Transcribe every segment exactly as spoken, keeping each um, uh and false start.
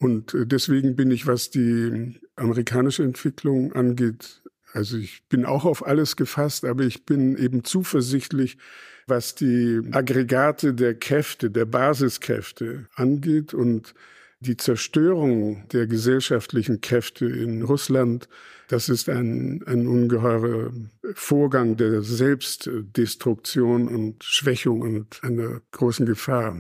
Und deswegen bin ich, was die amerikanische Entwicklung angeht, also ich bin auch auf alles gefasst, aber ich bin eben zuversichtlich, was die Aggregate der Kräfte, der Basiskräfte angeht und die Zerstörung der gesellschaftlichen Kräfte in Russland. Das ist ein, ein ungeheurer Vorgang der Selbstdestruktion und Schwächung und einer großen Gefahr.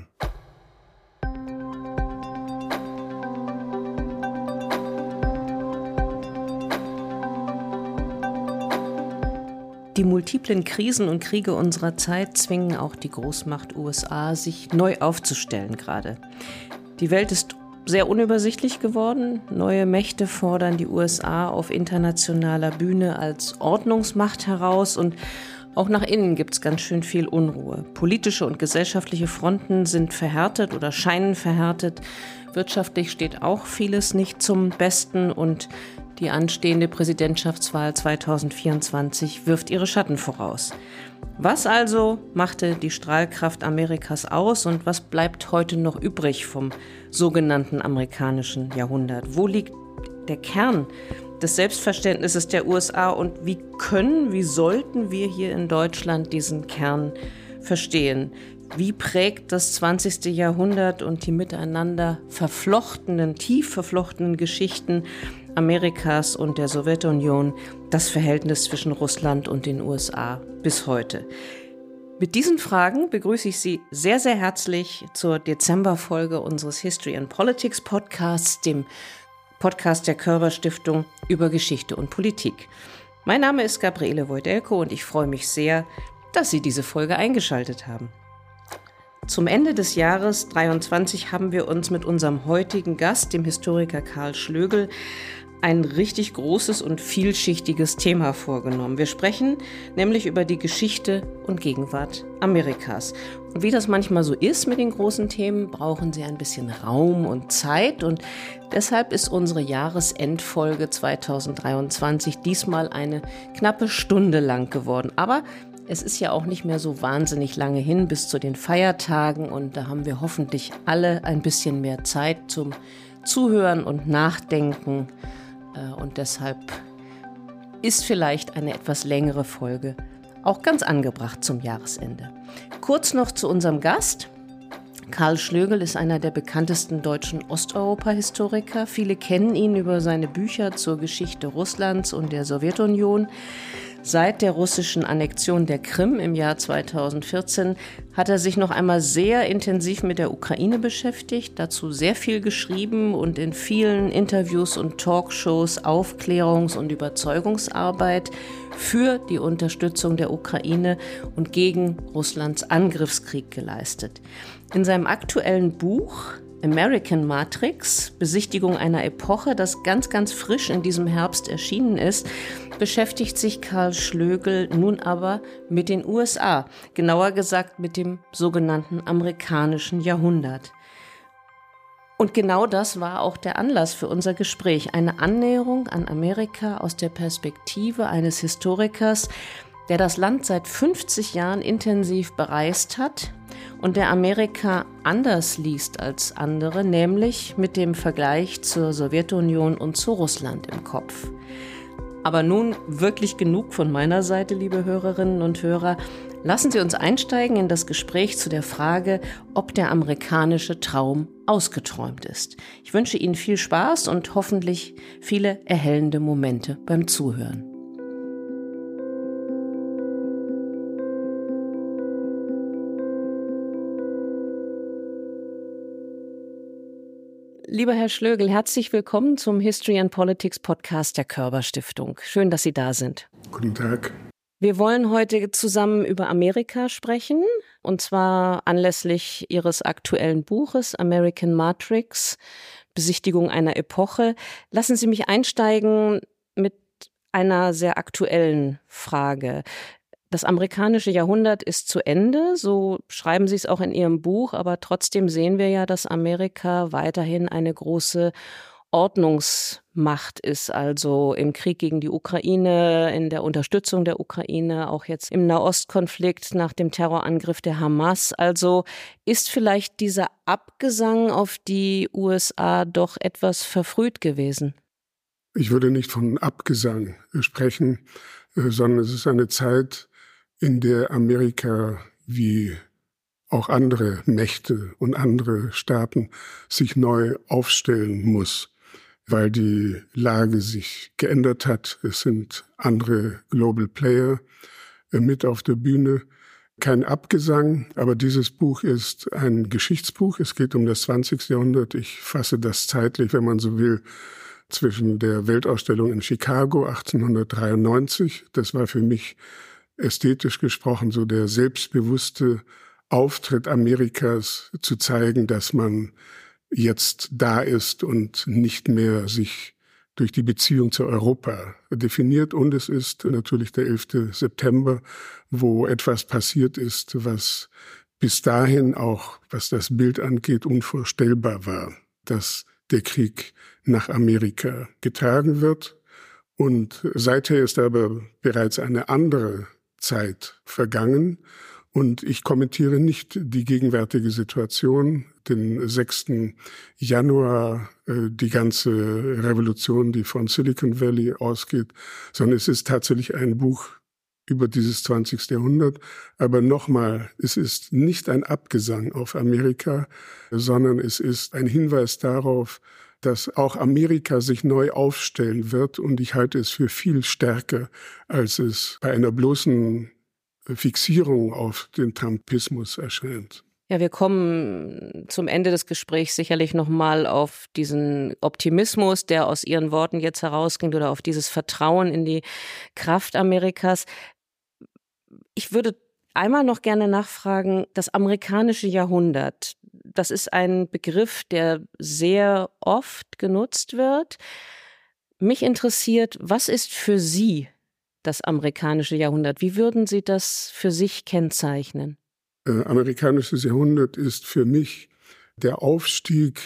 Die multiplen Krisen und Kriege unserer Zeit zwingen auch die Großmacht U S A, sich neu aufzustellen gerade. Die Welt ist sehr unübersichtlich geworden. Neue Mächte fordern die U S A auf internationaler Bühne als Ordnungsmacht heraus und auch nach innen gibt es ganz schön viel Unruhe. Politische und gesellschaftliche Fronten sind verhärtet oder scheinen verhärtet. Wirtschaftlich steht auch vieles nicht zum Besten und die anstehende Präsidentschaftswahl zweitausendvierundzwanzig wirft ihre Schatten voraus. Was also machte die Strahlkraft Amerikas aus und was bleibt heute noch übrig vom sogenannten amerikanischen Jahrhundert? Wo liegt der Kern des Selbstverständnisses der U S A und wie können, wie sollten wir hier in Deutschland diesen Kern verstehen? Wie prägt das zwanzigste Jahrhundert und die miteinander verflochtenen, tief verflochtenen Geschichten Amerikas und der Sowjetunion das Verhältnis zwischen Russland und den U S A bis heute? Mit diesen Fragen begrüße ich Sie sehr, sehr herzlich zur Dezemberfolge unseres History and Politics Podcasts, dem Podcast der Körber Stiftung über Geschichte und Politik. Mein Name ist Gabriele Wojdelko und ich freue mich sehr, dass Sie diese Folge eingeschaltet haben. Zum Ende des Jahres dreiundzwanzig haben wir uns mit unserem heutigen Gast, dem Historiker Karl Schlögel, ein richtig großes und vielschichtiges Thema vorgenommen. Wir sprechen nämlich über die Geschichte und Gegenwart Amerikas. Und wie das manchmal so ist mit den großen Themen, brauchen sie ein bisschen Raum und Zeit. Und deshalb ist unsere Jahresendfolge zweitausenddreiundzwanzig diesmal eine knappe Stunde lang geworden. Aber es ist ja auch nicht mehr so wahnsinnig lange hin bis zu den Feiertagen. Und da haben wir hoffentlich alle ein bisschen mehr Zeit zum Zuhören und Nachdenken. Und deshalb ist vielleicht eine etwas längere Folge auch ganz angebracht zum Jahresende. Kurz noch zu unserem Gast. Karl Schlögel ist einer der bekanntesten deutschen Osteuropa-Historiker. Viele kennen ihn über seine Bücher zur Geschichte Russlands und der Sowjetunion. Seit der russischen Annexion der Krim im Jahr zweitausendvierzehn hat er sich noch einmal sehr intensiv mit der Ukraine beschäftigt, dazu sehr viel geschrieben und in vielen Interviews und Talkshows Aufklärungs- und Überzeugungsarbeit für die Unterstützung der Ukraine und gegen Russlands Angriffskrieg geleistet. In seinem aktuellen Buch American Matrix, Besichtigung einer Epoche, das ganz, ganz frisch in diesem Herbst erschienen ist, beschäftigt sich Karl Schlögel nun aber mit den U S A, genauer gesagt mit dem sogenannten amerikanischen Jahrhundert. Und genau das war auch der Anlass für unser Gespräch, eine Annäherung an Amerika aus der Perspektive eines Historikers, der das Land seit fünfzig Jahren intensiv bereist hat und der Amerika anders liest als andere, nämlich mit dem Vergleich zur Sowjetunion und zu Russland im Kopf. Aber nun wirklich genug von meiner Seite, liebe Hörerinnen und Hörer. Lassen Sie uns einsteigen in das Gespräch zu der Frage, ob der amerikanische Traum ausgeträumt ist. Ich wünsche Ihnen viel Spaß und hoffentlich viele erhellende Momente beim Zuhören. Lieber Herr Schlögel, herzlich willkommen zum History and Politics Podcast der Körber Stiftung. Schön, dass Sie da sind. Guten Tag. Wir wollen heute zusammen über Amerika sprechen, und zwar anlässlich Ihres aktuellen Buches American Matrix, Besichtigung einer Epoche. Lassen Sie mich einsteigen mit einer sehr aktuellen Frage. Das amerikanische Jahrhundert ist zu Ende, so schreiben Sie es auch in Ihrem Buch, aber trotzdem sehen wir ja, dass Amerika weiterhin eine große Ordnungsmacht Macht ist, also im Krieg gegen die Ukraine, in der Unterstützung der Ukraine, auch jetzt im Nahostkonflikt nach dem Terrorangriff der Hamas. Also ist vielleicht dieser Abgesang auf die U S A doch etwas verfrüht gewesen? Ich würde nicht von Abgesang sprechen, sondern es ist eine Zeit, in der Amerika wie auch andere Mächte und andere Staaten sich neu aufstellen muss, weil die Lage sich geändert hat. Es sind andere Global Player mit auf der Bühne. Kein Abgesang, aber dieses Buch ist ein Geschichtsbuch. Es geht um das zwanzigste Jahrhundert. Ich fasse das zeitlich, wenn man so will, zwischen der Weltausstellung in Chicago achtzehnhundertdreiundneunzig. Das war für mich ästhetisch gesprochen so der selbstbewusste Auftritt Amerikas, zu zeigen, dass man jetzt da ist und nicht mehr sich durch die Beziehung zu Europa definiert. Und es ist natürlich der elfte September, wo etwas passiert ist, was bis dahin auch, was das Bild angeht, unvorstellbar war, dass der Krieg nach Amerika getragen wird. Und seither ist aber bereits eine andere Zeit vergangen. Und ich kommentiere nicht die gegenwärtige Situation, den sechsten Januar, die ganze Revolution, die von Silicon Valley ausgeht, sondern es ist tatsächlich ein Buch über dieses zwanzigste Jahrhundert. Aber nochmal, es ist nicht ein Abgesang auf Amerika, sondern es ist ein Hinweis darauf, dass auch Amerika sich neu aufstellen wird. Und ich halte es für viel stärker, als es bei einer bloßen Fixierung auf den Trumpismus erscheint. Ja, wir kommen zum Ende des Gesprächs sicherlich nochmal auf diesen Optimismus, der aus Ihren Worten jetzt herausging, oder auf dieses Vertrauen in die Kraft Amerikas. Ich würde einmal noch gerne nachfragen, das amerikanische Jahrhundert, das ist ein Begriff, der sehr oft genutzt wird. Mich interessiert, was ist für Sie das amerikanische Jahrhundert? Wie würden Sie das für sich kennzeichnen? Äh, amerikanisches Jahrhundert ist für mich der Aufstieg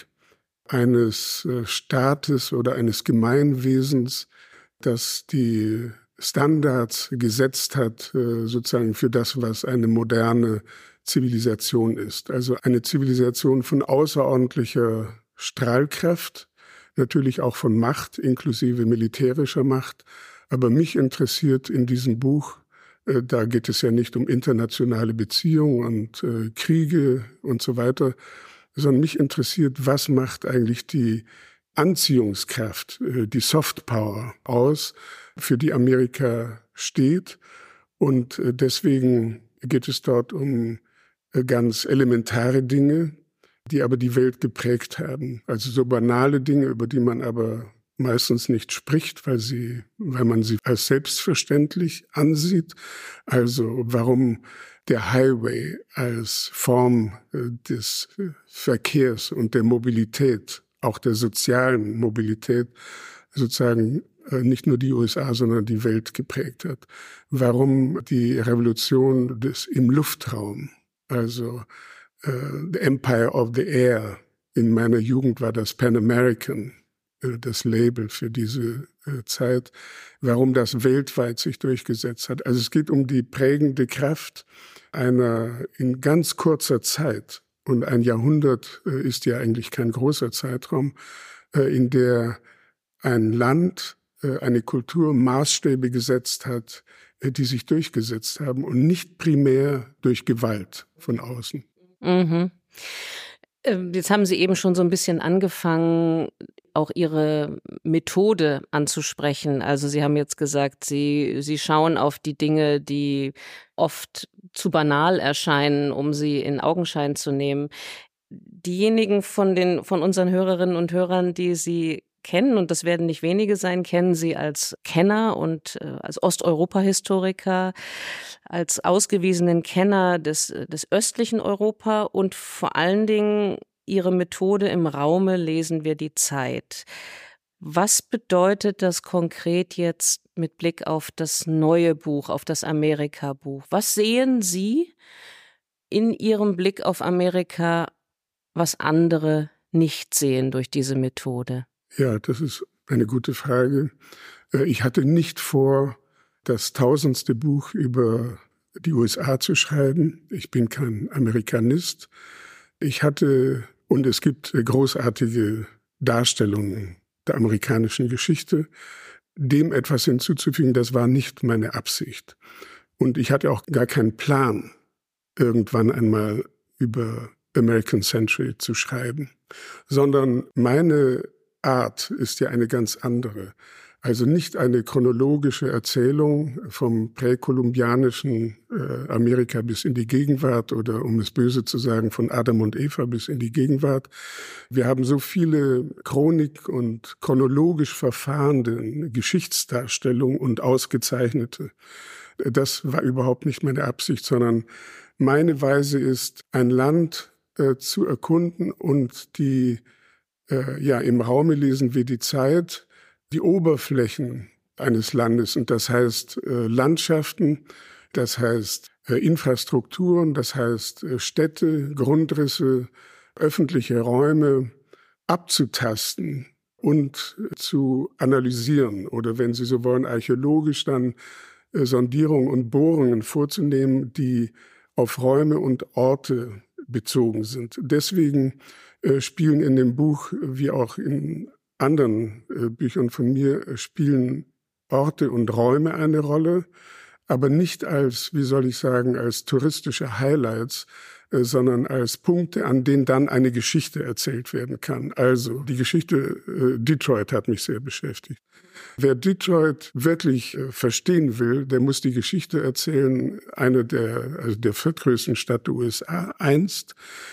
eines äh, Staates oder eines Gemeinwesens, das die Standards gesetzt hat, äh, sozusagen für das, was eine moderne Zivilisation ist. Also eine Zivilisation von außerordentlicher Strahlkraft, natürlich auch von Macht, inklusive militärischer Macht. Aber mich interessiert in diesem Buch, äh, da geht es ja nicht um internationale Beziehungen und äh, Kriege und so weiter, sondern mich interessiert, was macht eigentlich die Anziehungskraft, äh, die Softpower aus, für die Amerika steht. Und äh, deswegen geht es dort um äh, ganz elementare Dinge, die aber die Welt geprägt haben. Also so banale Dinge, über die man aber meistens nicht spricht, weil sie, weil man sie als selbstverständlich ansieht. Also warum der Highway als Form äh, des Verkehrs und der Mobilität, auch der sozialen Mobilität, sozusagen äh, nicht nur die U S A, sondern die Welt geprägt hat. Warum die Revolution des, im Luftraum, also äh, the Empire of the Air, in meiner Jugend war das Pan American, das Label für diese äh, Zeit, warum das weltweit sich durchgesetzt hat. Also es geht um die prägende Kraft einer in ganz kurzer Zeit, und ein Jahrhundert äh, ist ja eigentlich kein großer Zeitraum, äh, in der ein Land, äh, eine Kultur Maßstäbe gesetzt hat, äh, die sich durchgesetzt haben und nicht primär durch Gewalt von außen. Mhm. Jetzt haben Sie eben schon so ein bisschen angefangen, auch Ihre Methode anzusprechen. Also Sie haben jetzt gesagt, Sie, Sie schauen auf die Dinge, die oft zu banal erscheinen, um sie in Augenschein zu nehmen. Diejenigen von den, von unseren Hörerinnen und Hörern, die Sie kennen, und das werden nicht wenige sein, kennen Sie als Kenner und äh, als Osteuropa-Historiker, als ausgewiesenen Kenner des, des östlichen Europa, und vor allen Dingen Ihre Methode im Raume lesen wir die Zeit. Was bedeutet das konkret jetzt mit Blick auf das neue Buch, auf das Amerika-Buch? Was sehen Sie in Ihrem Blick auf Amerika, was andere nicht sehen durch diese Methode? Ja, das ist Eine gute Frage. Ich hatte nicht vor, das tausendste Buch über die U S A zu schreiben. Ich bin kein Amerikanist. Ich hatte, und es gibt großartige Darstellungen der amerikanischen Geschichte, dem etwas hinzuzufügen, das war nicht meine Absicht. Und ich hatte auch gar keinen Plan, irgendwann einmal über American Century zu schreiben, sondern meine Art ist ja eine ganz andere. Also nicht eine chronologische Erzählung vom präkolumbianischen äh, Amerika bis in die Gegenwart oder, um es böse zu sagen, von Adam und Eva bis in die Gegenwart. Wir haben so viele chronik- und chronologisch verfahrende Geschichtsdarstellungen und ausgezeichnete. Das war überhaupt nicht meine Absicht, sondern meine Weise ist, ein Land äh, zu erkunden und die, äh, ja, im Raume lesen wir die Zeit, die Oberflächen eines Landes, und das heißt äh, Landschaften, das heißt äh, Infrastrukturen, das heißt äh, Städte, Grundrisse, öffentliche Räume abzutasten und äh, zu analysieren oder, wenn Sie so wollen, archäologisch dann äh, Sondierungen und Bohrungen vorzunehmen, die auf Räume und Orte bezogen sind. Deswegen äh, spielen in dem Buch, wie auch in anderen äh, Büchern von mir, äh, spielen Orte und Räume eine Rolle, aber nicht als, wie soll ich sagen, als touristische Highlights, äh, sondern als Punkte, an denen dann eine Geschichte erzählt werden kann. Also die Geschichte äh, Detroit hat mich sehr beschäftigt. Wer Detroit wirklich äh, verstehen will, der muss die Geschichte erzählen, eine der, also der viertgrößten Stadt der U S A einst,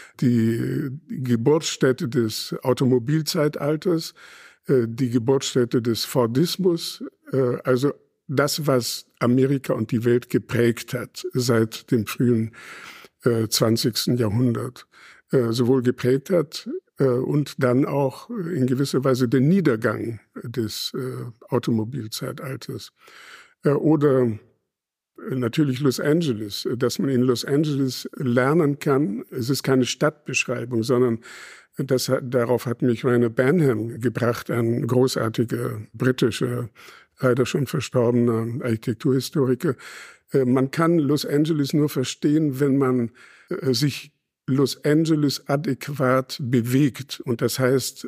die Geburtsstätte des Automobilzeitalters, äh, die Geburtsstätte des Fordismus, äh, also das, was Amerika und die Welt geprägt hat seit dem frühen äh, zwanzigsten Jahrhundert. Äh, sowohl geprägt hat äh, und dann auch in gewisser Weise den Niedergang des äh, Automobilzeitalters. Äh, oder natürlich Los Angeles, dass man in Los Angeles lernen kann. Es ist keine Stadtbeschreibung, sondern das, darauf hat mich Rainer Banham gebracht, ein großartiger britischer, leider schon verstorbener Architekturhistoriker. Man kann Los Angeles nur verstehen, wenn man sich Los Angeles adäquat bewegt. Und das heißt,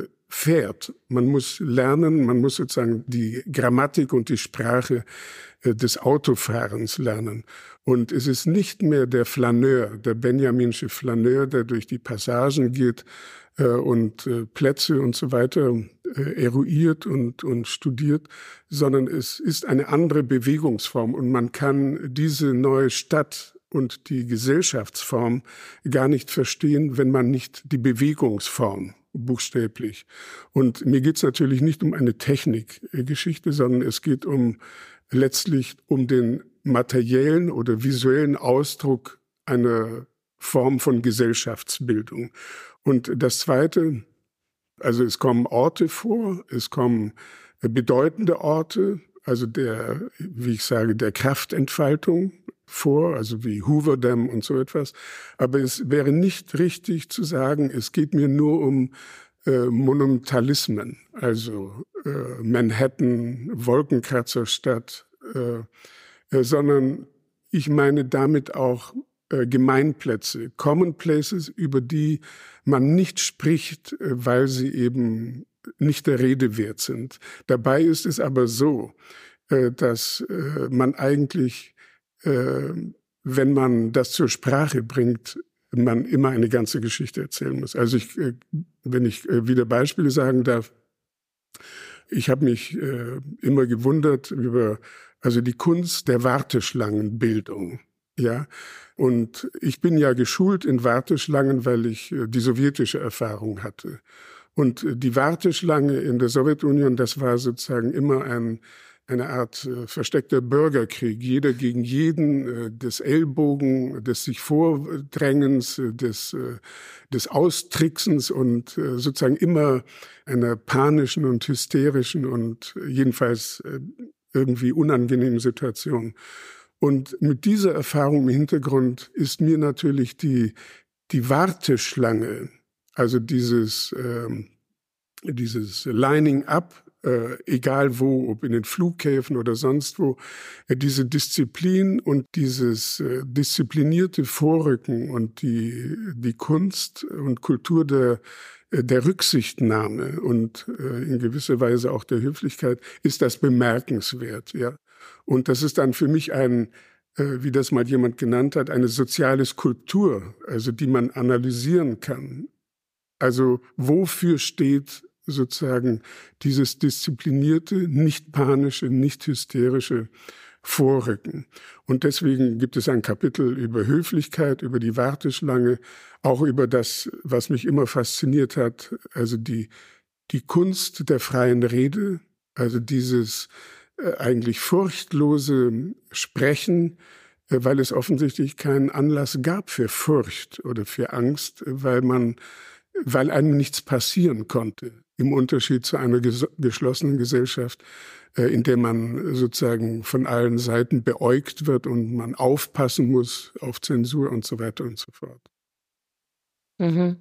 fährt. Man muss lernen, man muss sozusagen die Grammatik und die Sprache des Autofahrens lernen. Und es ist nicht mehr der Flaneur, der benjaminsche Flaneur, der durch die Passagen geht äh, und äh, Plätze und so weiter äh, eruiert und, und studiert, sondern es ist eine andere Bewegungsform. Und man kann diese neue Stadt und die Gesellschaftsform gar nicht verstehen, wenn man nicht die Bewegungsform buchstäblich. Und mir geht es natürlich nicht um eine Technikgeschichte, sondern es geht um letztlich um den materiellen oder visuellen Ausdruck einer Form von Gesellschaftsbildung. Und das Zweite, also es kommen Orte vor, es kommen bedeutende Orte, also der, wie ich sage, der Kraftentfaltung vor, also wie Hoover Dam und so etwas. Aber es wäre nicht richtig zu sagen, es geht mir nur um äh, Monumentalismen, also äh, Manhattan, Wolkenkratzerstadt, äh, äh, sondern ich meine damit auch äh, Gemeinplätze, Common Places, über die man nicht spricht, äh, weil sie eben nicht der Rede wert sind. Dabei ist es aber so, äh, dass äh, man eigentlich, äh, wenn man das zur Sprache bringt, man immer eine ganze Geschichte erzählen muss. Also ich, äh, wenn ich äh, wieder Beispiele sagen darf, ich habe mich äh, immer gewundert über also die Kunst der Warteschlangenbildung. Ja, und ich bin ja geschult in Warteschlangen, weil ich äh, die sowjetische Erfahrung hatte. Und äh, die Warteschlange in der Sowjetunion, das war sozusagen immer ein eine Art äh, versteckter Bürgerkrieg, jeder gegen jeden, äh, des Ellbogen, des sich Vordrängens, äh, des, äh, des Austricksens und äh, sozusagen immer einer panischen und hysterischen und jedenfalls äh, irgendwie unangenehmen Situation. Und mit dieser Erfahrung im Hintergrund ist mir natürlich die, die Warteschlange, also dieses, äh, dieses Lining Up, äh, egal wo, ob in den Flughäfen oder sonst wo, äh, diese Disziplin und dieses äh, disziplinierte Vorrücken und die, die Kunst und Kultur der, der Rücksichtnahme und äh, in gewisser Weise auch der Höflichkeit, ist das bemerkenswert, ja. Und das ist dann für mich ein, äh, wie das mal jemand genannt hat, eine soziale Skulptur, also die man analysieren kann. Also wofür steht sozusagen dieses disziplinierte, nicht panische, nicht hysterische Vorrücken? Und deswegen gibt es ein Kapitel über Höflichkeit, über die Warteschlange, auch über das, was mich immer fasziniert hat, also die, die Kunst der freien Rede, also dieses äh, eigentlich furchtlose Sprechen, äh, weil es offensichtlich keinen Anlass gab für Furcht oder für Angst, weil man weil einem nichts passieren konnte, im Unterschied zu einer ges- geschlossenen Gesellschaft, äh, in der man sozusagen von allen Seiten beäugt wird und man aufpassen muss auf Zensur und so weiter und so fort. Mhm.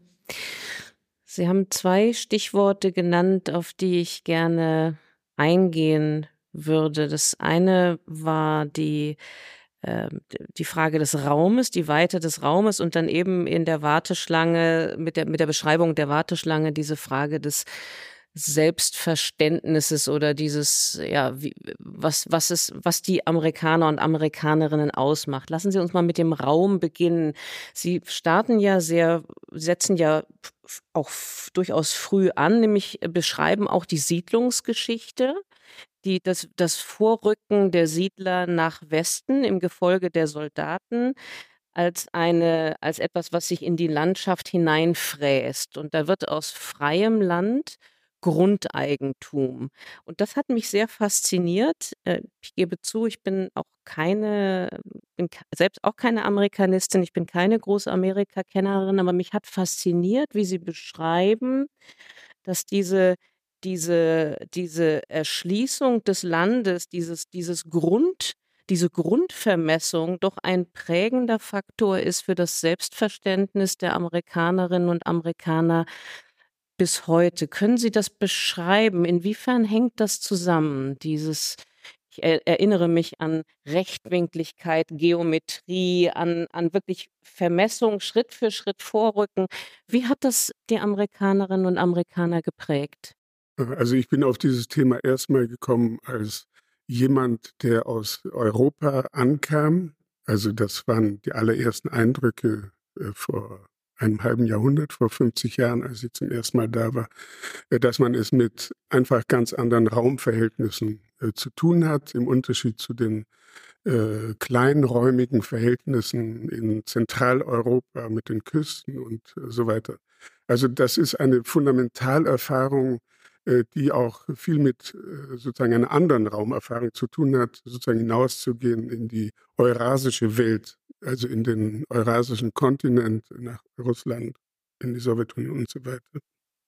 Sie haben zwei Stichworte genannt, auf die ich gerne eingehen würde. Das eine war die ähm, die Frage des Raumes, die Weite des Raumes und dann eben in der Warteschlange, mit der, mit der Beschreibung der Warteschlange, diese Frage des Selbstverständnisses oder dieses, ja, wie, was, was ist, was die Amerikaner und Amerikanerinnen ausmacht. Lassen Sie uns mal mit dem Raum beginnen. Sie starten ja sehr, setzen ja auch f- durchaus früh an, nämlich beschreiben auch die Siedlungsgeschichte. Die, das, das Vorrücken der Siedler nach Westen im Gefolge der Soldaten als eine, als etwas, was sich in die Landschaft hineinfräst. Und da wird aus freiem Land Grundeigentum. Und das hat mich sehr fasziniert. Äh, Ich gebe zu, ich bin auch keine, bin ke- selbst auch keine Amerikanistin, ich bin keine große Amerika-Kennerin, aber mich hat fasziniert, wie Sie beschreiben, dass diese diese diese Erschließung des Landes, dieses dieses Grund diese Grundvermessung doch ein prägender Faktor ist für das Selbstverständnis der Amerikanerinnen und Amerikaner bis heute. Können Sie das beschreiben? Inwiefern hängt das zusammen, dieses ich er erinnere mich an Rechtwinkligkeit, Geometrie, an an wirklich Vermessung, Schritt für Schritt vorrücken. Wie hat das die Amerikanerinnen und Amerikaner geprägt? Also ich bin auf dieses Thema erstmal gekommen als jemand, der aus Europa ankam. Also das waren die allerersten Eindrücke äh, vor einem halben Jahrhundert, vor fünfzig Jahren, als ich zum ersten Mal da war, äh, dass man es mit einfach ganz anderen Raumverhältnissen äh, zu tun hat, im Unterschied zu den äh, kleinräumigen Verhältnissen in Zentraleuropa mit den Küsten und äh, so weiter. Also das ist eine Fundamentalerfahrung, äh, die auch viel mit äh, sozusagen einer anderen Raumerfahrung zu tun hat, sozusagen hinauszugehen in die eurasische Welt, also in den eurasischen Kontinent, nach Russland, in die Sowjetunion und so weiter.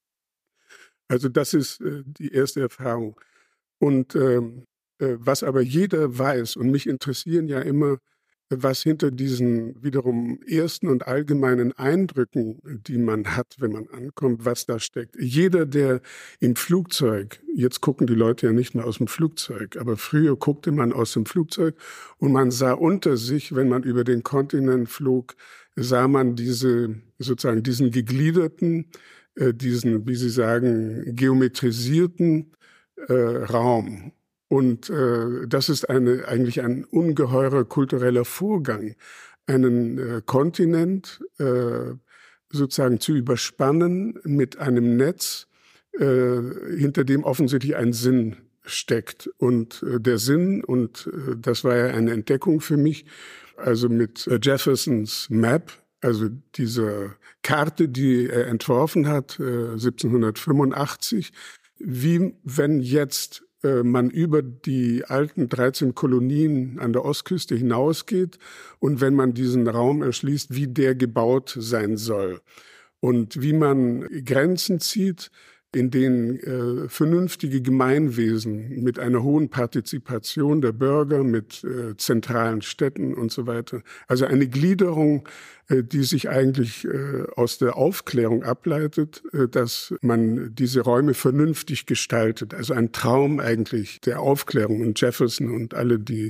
Also das ist äh, die erste Erfahrung. Und ähm, äh, was aber jeder weiß, und mich interessieren ja immer, was hinter diesen wiederum ersten und allgemeinen Eindrücken, die man hat, wenn man ankommt, was da steckt. Jeder, der im Flugzeug, jetzt gucken die Leute ja nicht mehr aus dem Flugzeug, aber früher guckte man aus dem Flugzeug und man sah unter sich, wenn man über den Kontinent flog, sah man diese, sozusagen diesen gegliederten, äh, diesen, wie Sie sagen, geometrisierten äh, Raum. Und äh, das ist eine, eigentlich ein ungeheurer kultureller Vorgang, einen äh, Kontinent äh, sozusagen zu überspannen mit einem Netz, äh, hinter dem offensichtlich ein Sinn steckt. Und äh, der Sinn, und äh, das war ja eine Entdeckung für mich, also mit äh, Jeffersons Map, also diese Karte, die er entworfen hat, äh, siebzehnhundertfünfundachtzig, wie wenn jetzt äh, man über die alten dreizehn Kolonien an der Ostküste hinausgeht und wenn man diesen Raum erschließt, wie der gebaut sein soll und wie man Grenzen zieht, in denen äh, vernünftige Gemeinwesen mit einer hohen Partizipation der Bürger, mit äh, zentralen Städten und so weiter. Also eine Gliederung, äh, die sich eigentlich äh, aus der Aufklärung ableitet, äh, dass man diese Räume vernünftig gestaltet. Also ein Traum eigentlich der Aufklärung. Und Jefferson und alle die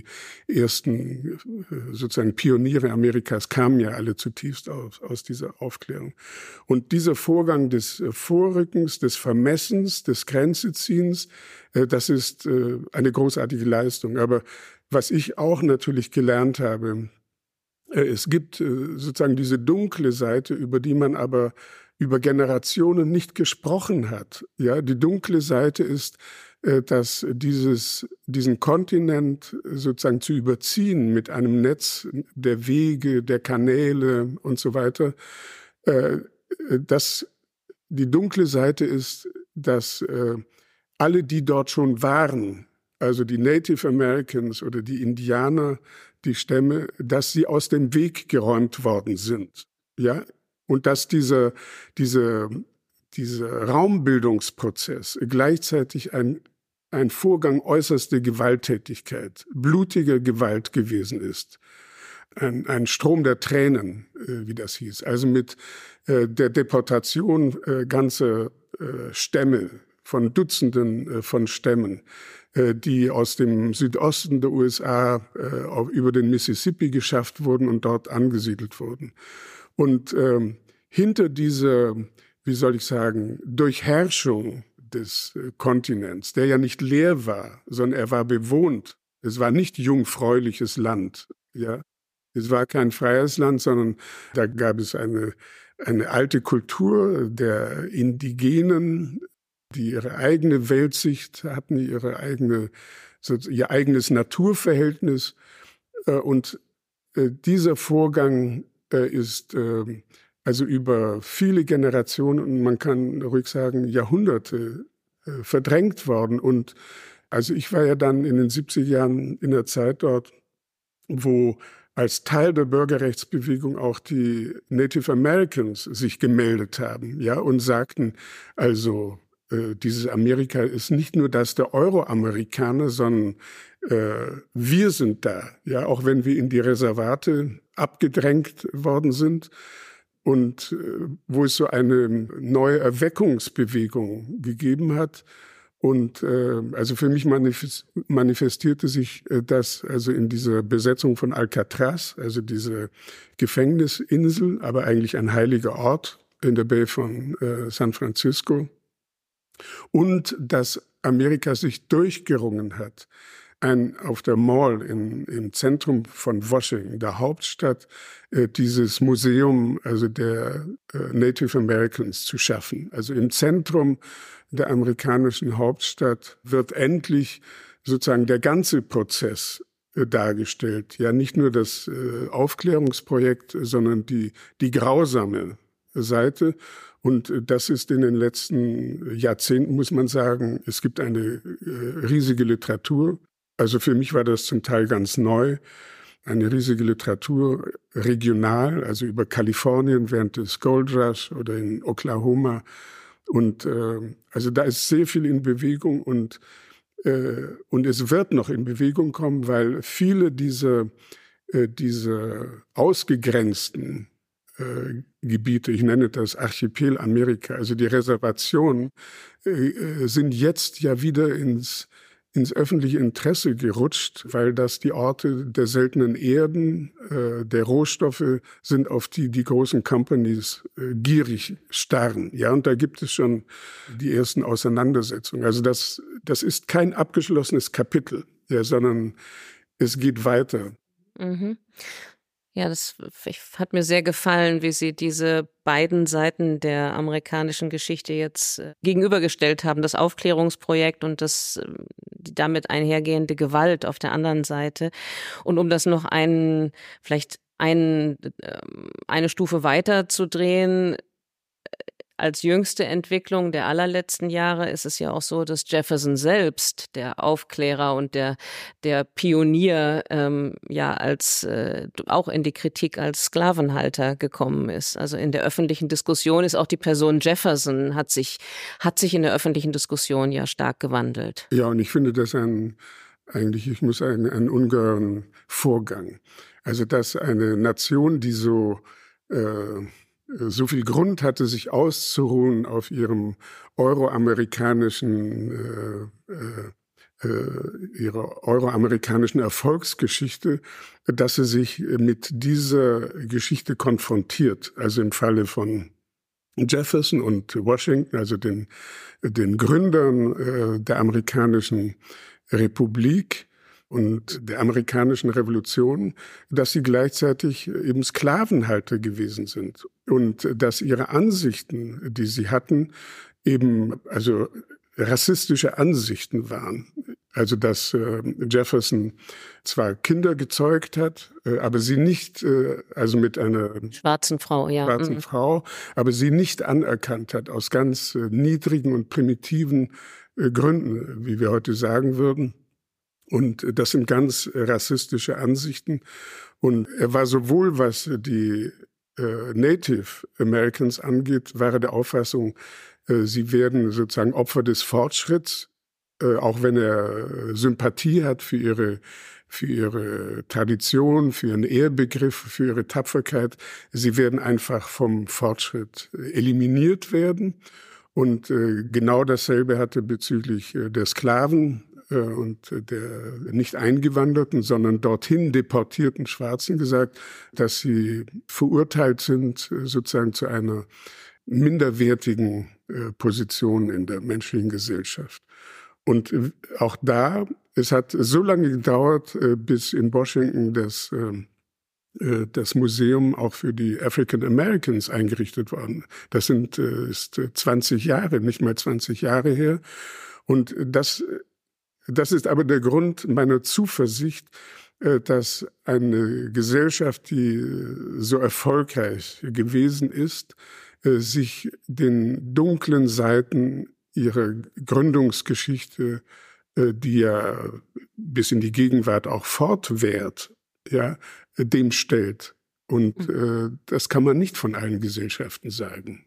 ersten äh, sozusagen Pioniere Amerikas kamen ja alle zutiefst aus, aus dieser Aufklärung. Und dieser Vorgang des äh, Vorrückens, des Vermessens, des Grenzeziehens, äh, das ist äh, eine großartige Leistung. Aber was ich auch natürlich gelernt habe, äh, es gibt äh, sozusagen diese dunkle Seite, über die man aber über Generationen nicht gesprochen hat. Ja, die dunkle Seite ist, äh, dass dieses, diesen Kontinent sozusagen zu überziehen mit einem Netz der Wege, der Kanäle und so weiter, äh, dass die dunkle Seite ist, dass äh, alle, die dort schon waren, also die Native Americans oder die Indianer, die Stämme, dass sie aus dem Weg geräumt worden sind. Ja? Und dass dieser, diese, dieser Raumbildungsprozess gleichzeitig ein, ein Vorgang äußerster Gewalttätigkeit, blutiger Gewalt gewesen ist. Ein, ein Strom der Tränen, äh, wie das hieß. Also mit äh, der Deportation äh, ganzer äh, Stämme, von Dutzenden äh, von Stämmen, äh, die aus dem Südosten der U S A äh, auf, über den Mississippi geschafft wurden und dort angesiedelt wurden. Und ähm, hinter dieser, wie soll ich sagen, Durchherrschung des äh, Kontinents, der ja nicht leer war, sondern er war bewohnt. Es war nicht jungfräuliches Land, ja. Es war kein freies Land, sondern da gab es eine, eine alte Kultur der Indigenen, die ihre eigene Weltsicht hatten, ihre eigene, so, ihr eigenes Naturverhältnis. Und dieser Vorgang ist also über viele Generationen, und man kann ruhig sagen Jahrhunderte, verdrängt worden. Und also ich war ja dann in den siebziger Jahren in der Zeit dort, wo als Teil der Bürgerrechtsbewegung auch die Native Americans sich gemeldet haben, ja, und sagten, also äh, dieses Amerika ist nicht nur das der Euroamerikaner, sondern äh, wir sind da, ja, auch wenn wir in die Reservate abgedrängt worden sind. Und äh, wo es so eine neue Erweckungsbewegung gegeben hat. Und äh, also für mich manifestierte sich äh, das also in dieser Besetzung von Alcatraz, also diese Gefängnisinsel, aber eigentlich ein heiliger Ort in der Bay von äh, San Francisco. Und dass Amerika sich durchgerungen hat, ein, auf der Mall in, im Zentrum von Washington, der Hauptstadt, äh, dieses Museum also der äh, Native Americans zu schaffen. Also im Zentrum der amerikanischen Hauptstadt wird endlich sozusagen der ganze Prozess äh, dargestellt. Ja, nicht nur das äh, Aufklärungsprojekt, sondern die, die grausame Seite. Und äh, das ist in den letzten Jahrzehnten, muss man sagen, es gibt eine äh, riesige Literatur. Also für mich war das zum Teil ganz neu. Eine riesige Literatur regional, also über Kalifornien während des Gold Rush oder in Oklahoma. Und äh, also da ist sehr viel in Bewegung und, äh, und es wird noch in Bewegung kommen, weil viele dieser, äh, dieser ausgegrenzten äh, Gebiete, ich nenne das Archipel Amerika, also die Reservationen, äh, sind jetzt ja wieder ins ins öffentliche Interesse gerutscht, weil das die Orte der seltenen Erden, äh, der Rohstoffe sind, auf die die großen Companies äh, gierig starren. Ja, und da gibt es schon die ersten Auseinandersetzungen. Also das, das ist kein abgeschlossenes Kapitel, ja, sondern es geht weiter. Mhm. Ja, das hat mir sehr gefallen, wie Sie diese beiden Seiten der amerikanischen Geschichte jetzt gegenübergestellt haben. Das Aufklärungsprojekt und das, die damit einhergehende Gewalt auf der anderen Seite. Und um das noch einen, vielleicht einen, eine Stufe weiter zu drehen, als jüngste Entwicklung der allerletzten Jahre ist es ja auch so, dass Jefferson selbst, der Aufklärer und der, der Pionier, ähm, ja als äh, auch in die Kritik als Sklavenhalter gekommen ist. Also in der öffentlichen Diskussion ist auch die Person Jefferson hat sich, hat sich in der öffentlichen Diskussion ja stark gewandelt. Ja, und ich finde das ein, eigentlich, ich muss sagen, einen ungeheuren Vorgang. Also, dass eine Nation, die so, äh, so viel Grund hatte, sich auszuruhen auf ihrem euroamerikanischen, äh, äh, ihrer euroamerikanischen Erfolgsgeschichte, dass sie sich mit dieser Geschichte konfrontiert. Also im Falle von Jefferson und Washington, also den, den Gründern äh, der amerikanischen Republik und der amerikanischen Revolution, dass sie gleichzeitig eben Sklavenhalter gewesen sind und dass ihre Ansichten, die sie hatten, eben also rassistische Ansichten waren. Also dass äh, Jefferson zwar Kinder gezeugt hat, äh, aber sie nicht, äh, also mit einer schwarzen Frau, ja, schwarzen mhm. Frau, aber sie nicht anerkannt hat aus ganz äh, niedrigen und primitiven äh, Gründen, wie wir heute sagen würden. Und äh, das sind ganz äh, rassistische Ansichten. Und er war sowohl, was die äh, Native Americans angeht, war er der Auffassung, äh, sie werden sozusagen Opfer des Fortschritts, äh, auch wenn er Sympathie hat für ihre, für ihre Tradition, für ihren Ehrbegriff, für ihre Tapferkeit. Sie werden einfach vom Fortschritt eliminiert werden. Und äh, genau dasselbe hatte bezüglich äh, der Sklaven äh, und der nicht eingewanderten, sondern dorthin deportierten Schwarzen gesagt, dass sie verurteilt sind, äh, sozusagen zu einer minderwertigen äh, Position in der menschlichen Gesellschaft. Und äh, auch da, es hat so lange gedauert, äh, bis in Washington das, äh, das Museum auch für die African Americans eingerichtet worden. Das sind, äh, ist zwanzig Jahre, nicht mal zwanzig Jahre her. Und das, das ist aber der Grund meiner Zuversicht, äh, dass eine Gesellschaft, die so erfolgreich gewesen ist, äh, sich den dunklen Seiten ihrer Gründungsgeschichte, äh, die ja bis in die Gegenwart auch fortwährt, ja, dem stellt. Und äh, das kann man nicht von allen Gesellschaften sagen.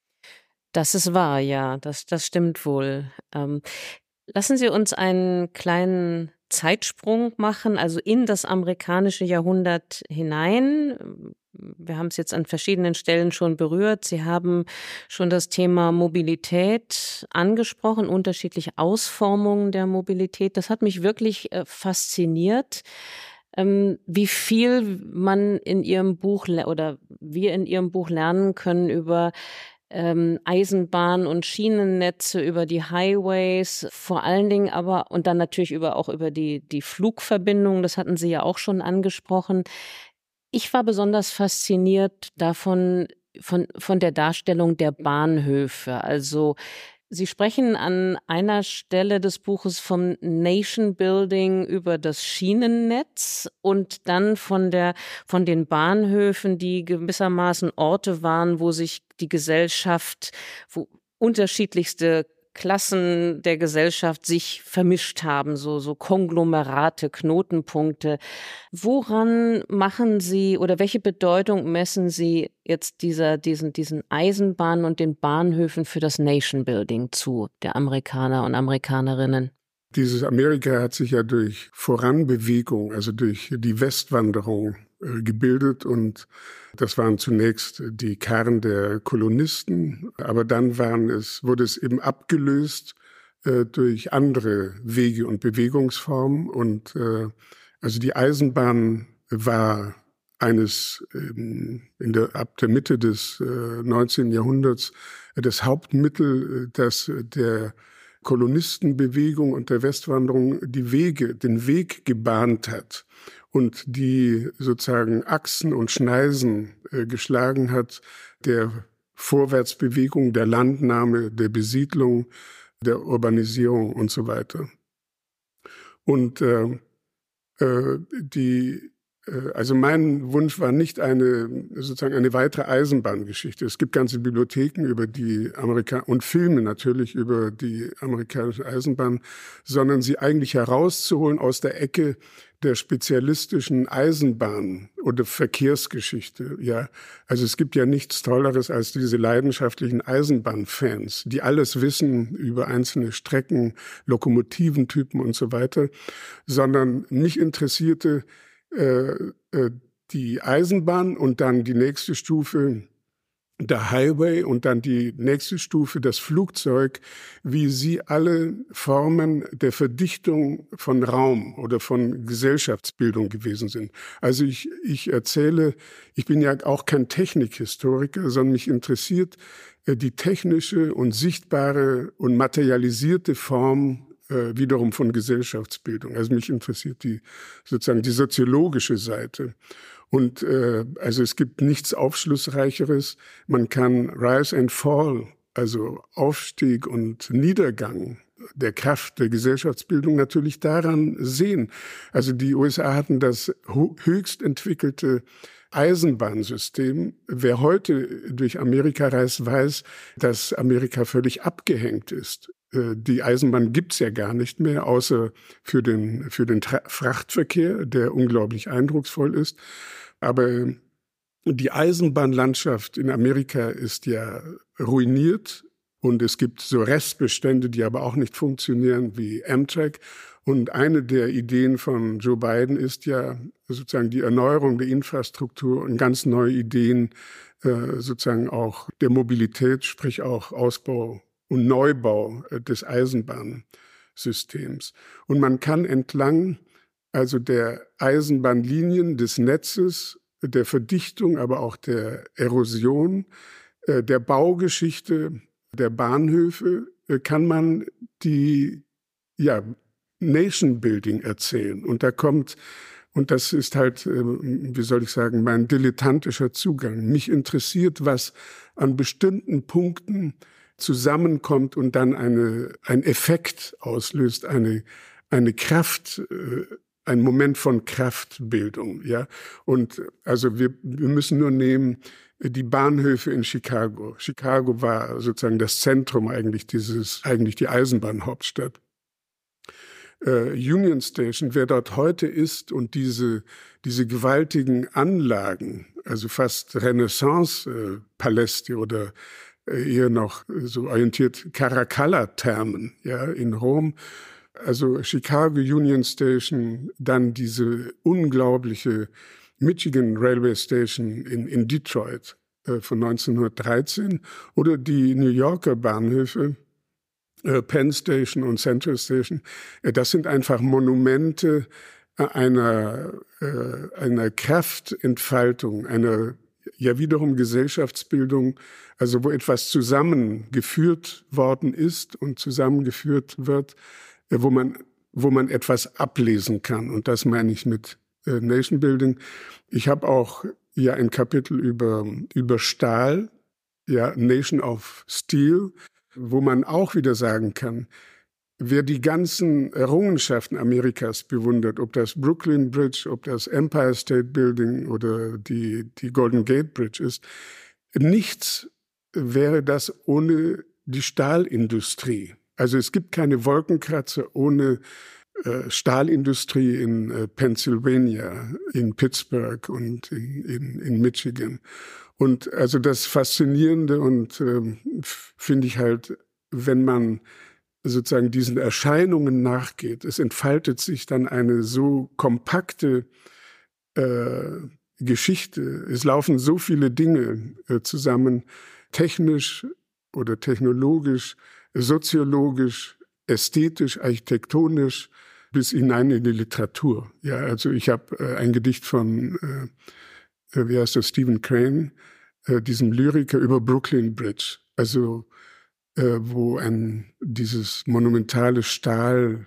Das ist wahr, ja, das, das stimmt wohl. Ähm, lassen Sie uns einen kleinen Zeitsprung machen, also in das amerikanische Jahrhundert hinein. Wir haben es jetzt an verschiedenen Stellen schon berührt. Sie haben schon das Thema Mobilität angesprochen, unterschiedliche Ausformungen der Mobilität. Das hat mich wirklich äh, fasziniert. Ähm, wie viel man in Ihrem Buch oder wir in Ihrem Buch lernen können über ähm, Eisenbahn- und Schienennetze, über die Highways, vor allen Dingen aber und dann natürlich über auch über die die Flugverbindungen. Das hatten Sie ja auch schon angesprochen. Ich war besonders fasziniert davon von von der Darstellung der Bahnhöfe. Also Sie sprechen an einer Stelle des Buches vom Nation Building über das Schienennetz und dann von der, von den Bahnhöfen, die gewissermaßen Orte waren, wo sich die Gesellschaft, wo unterschiedlichste Klassen der Gesellschaft sich vermischt haben, so, so Konglomerate, Knotenpunkte. Woran machen Sie oder welche Bedeutung messen Sie jetzt dieser, diesen, diesen Eisenbahnen und den Bahnhöfen für das Nation Building zu, der Amerikaner und Amerikanerinnen? Dieses Amerika hat sich ja durch Voranbewegung, also durch die Westwanderung äh, gebildet und das waren zunächst die Karren der Kolonisten, aber dann waren es, wurde es eben abgelöst äh, durch andere Wege und Bewegungsformen und äh, also die Eisenbahn war eines ähm, in der, ab der Mitte des äh, neunzehnten Jahrhunderts äh, das Hauptmittel, äh, das der Kolonistenbewegung und der Westwanderung die Wege, den Weg gebahnt hat und die sozusagen Achsen und Schneisen äh, geschlagen hat der Vorwärtsbewegung, der Landnahme, der Besiedlung, der Urbanisierung und so weiter. Und äh, äh, die Also mein Wunsch war nicht eine, sozusagen eine weitere Eisenbahngeschichte. Es gibt ganze Bibliotheken über die Amerika- und Filme natürlich über die amerikanische Eisenbahn, sondern sie eigentlich herauszuholen aus der Ecke der spezialistischen Eisenbahn oder Verkehrsgeschichte. Ja, also es gibt ja nichts Tolleres als diese leidenschaftlichen Eisenbahnfans, die alles wissen über einzelne Strecken, Lokomotiventypen und so weiter, sondern mich interessierte Äh, äh, die Eisenbahn und dann die nächste Stufe der Highway und dann die nächste Stufe das Flugzeug, wie sie alle Formen der Verdichtung von Raum oder von Gesellschaftsbildung gewesen sind. Also ich, ich erzähle, ich bin ja auch kein Technikhistoriker, sondern mich interessiert äh, die technische und sichtbare und materialisierte Form wiederum von Gesellschaftsbildung. Also mich interessiert die sozusagen die soziologische Seite. Und äh, also es gibt nichts Aufschlussreicheres. Man kann Rise and Fall, also Aufstieg und Niedergang der Kraft der Gesellschaftsbildung natürlich daran sehen. Also die U S A hatten das höchst entwickelte Eisenbahnsystem. Wer heute durch Amerika reist, weiß, dass Amerika völlig abgehängt ist. Die Eisenbahn gibt's ja gar nicht mehr, außer für den, für den Tra- Frachtverkehr, der unglaublich eindrucksvoll ist. Aber die Eisenbahnlandschaft in Amerika ist ja ruiniert und es gibt so Restbestände, die aber auch nicht funktionieren, wie Amtrak. Und eine der Ideen von Joe Biden ist ja sozusagen die Erneuerung der Infrastruktur und ganz neue Ideen äh, sozusagen auch der Mobilität, sprich auch Ausbau und Neubau des Eisenbahnsystems. Und man kann entlang also der Eisenbahnlinien des Netzes, der Verdichtung, aber auch der Erosion, der Baugeschichte der Bahnhöfe, kann man die ja, Nation Building erzählen. Und da kommt, und das ist halt, wie soll ich sagen, mein dilettantischer Zugang. Mich interessiert, was an bestimmten Punkten zusammenkommt und dann eine, ein Effekt auslöst, eine, eine Kraft, äh, ein Moment von Kraftbildung, ja. Und also wir, wir müssen nur nehmen, die Bahnhöfe in Chicago. Chicago war sozusagen das Zentrum eigentlich dieses, eigentlich die Eisenbahnhauptstadt. Äh, Union Station, wer dort heute ist und diese, diese gewaltigen Anlagen, also fast Renaissance-Paläste oder eher noch so orientiert Caracalla-Thermen, ja, in Rom. Also Chicago Union Station, dann diese unglaubliche Michigan Railway Station in, in Detroit äh, von neunzehnhundertdreizehn oder die New Yorker Bahnhöfe, äh, Penn Station und Central Station. Äh, das sind einfach Monumente einer, äh, einer Kraftentfaltung, einer ja wiederum Gesellschaftsbildung, also wo etwas zusammengeführt worden ist und zusammengeführt wird, wo man, wo man etwas ablesen kann. Und das meine ich mit äh, Nation Building. Ich habe auch ja ein Kapitel über, über Stahl, ja, Nation of Steel, wo man auch wieder sagen kann, wer die ganzen Errungenschaften Amerikas bewundert, ob das Brooklyn Bridge, ob das Empire State Building oder die, die Golden Gate Bridge ist, nichts wäre das ohne die Stahlindustrie. Also es gibt keine Wolkenkratzer ohne äh, Stahlindustrie in äh, Pennsylvania, in Pittsburgh und in, in, in Michigan. Und also das Faszinierende und äh, finde ich halt, wenn man sozusagen diesen Erscheinungen nachgeht, es entfaltet sich dann eine so kompakte äh, Geschichte. Es laufen so viele Dinge äh, zusammen, technisch oder technologisch, soziologisch, ästhetisch, architektonisch, bis hinein in die Literatur. Ja, also ich habe äh, ein Gedicht von, äh, wie heißt das, Stephen Crane, äh, diesem Lyriker über Brooklyn Bridge. Also äh, wo ein dieses monumentale Stahlmonument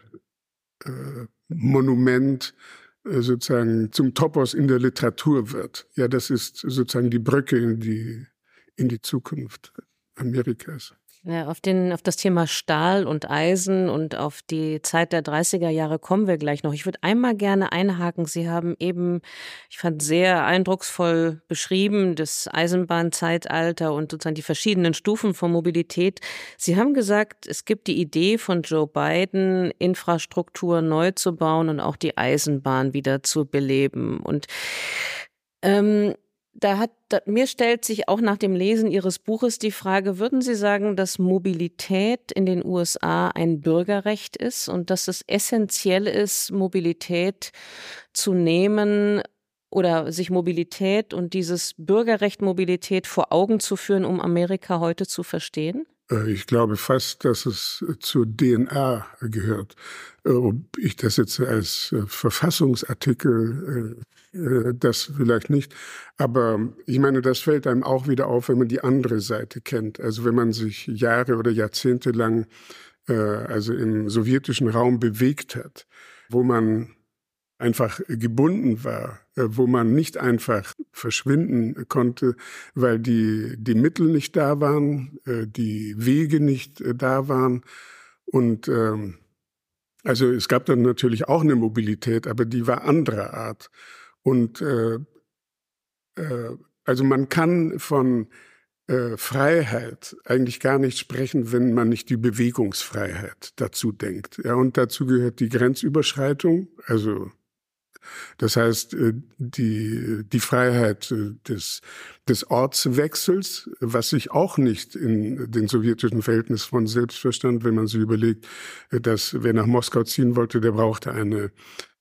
äh, Monument, äh, sozusagen zum Topos in der Literatur wird. Ja, das ist sozusagen die Brücke in die in die Zukunft Amerikas. Ja, auf den, auf das Thema Stahl und Eisen und auf die Zeit der dreißiger Jahre kommen wir gleich noch. Ich würde einmal gerne einhaken. Sie haben eben, ich fand sehr eindrucksvoll beschrieben, das Eisenbahnzeitalter und sozusagen die verschiedenen Stufen von Mobilität. Sie haben gesagt, es gibt die Idee von Joe Biden, Infrastruktur neu zu bauen und auch die Eisenbahn wieder zu beleben. Und ähm, Da hat, da, mir stellt sich auch nach dem Lesen Ihres Buches die Frage, würden Sie sagen, dass Mobilität in den U S A ein Bürgerrecht ist und dass es essentiell ist, Mobilität zu nehmen oder sich Mobilität und dieses Bürgerrecht Mobilität vor Augen zu führen, um Amerika heute zu verstehen? Ich glaube fast, dass es zur D N A gehört. Ob ich das jetzt als Verfassungsartikel, das vielleicht nicht. Aber ich meine, das fällt einem auch wieder auf, wenn man die andere Seite kennt. Also wenn man sich Jahre oder Jahrzehnte lang also im sowjetischen Raum bewegt hat, wo man einfach gebunden war, wo man nicht einfach verschwinden konnte, weil die, die Mittel nicht da waren, die Wege nicht da waren. Und ähm, also es gab dann natürlich auch eine Mobilität, aber die war anderer Art. Und äh, äh, also man kann von äh, Freiheit eigentlich gar nicht sprechen, wenn man nicht die Bewegungsfreiheit dazu denkt. Ja, und dazu gehört die Grenzüberschreitung, also das heißt, die, die Freiheit des, des Ortswechsels, was sich auch nicht in den sowjetischen Verhältnissen von selbst verstand, wenn man sich überlegt, dass wer nach Moskau ziehen wollte, der brauchte eine,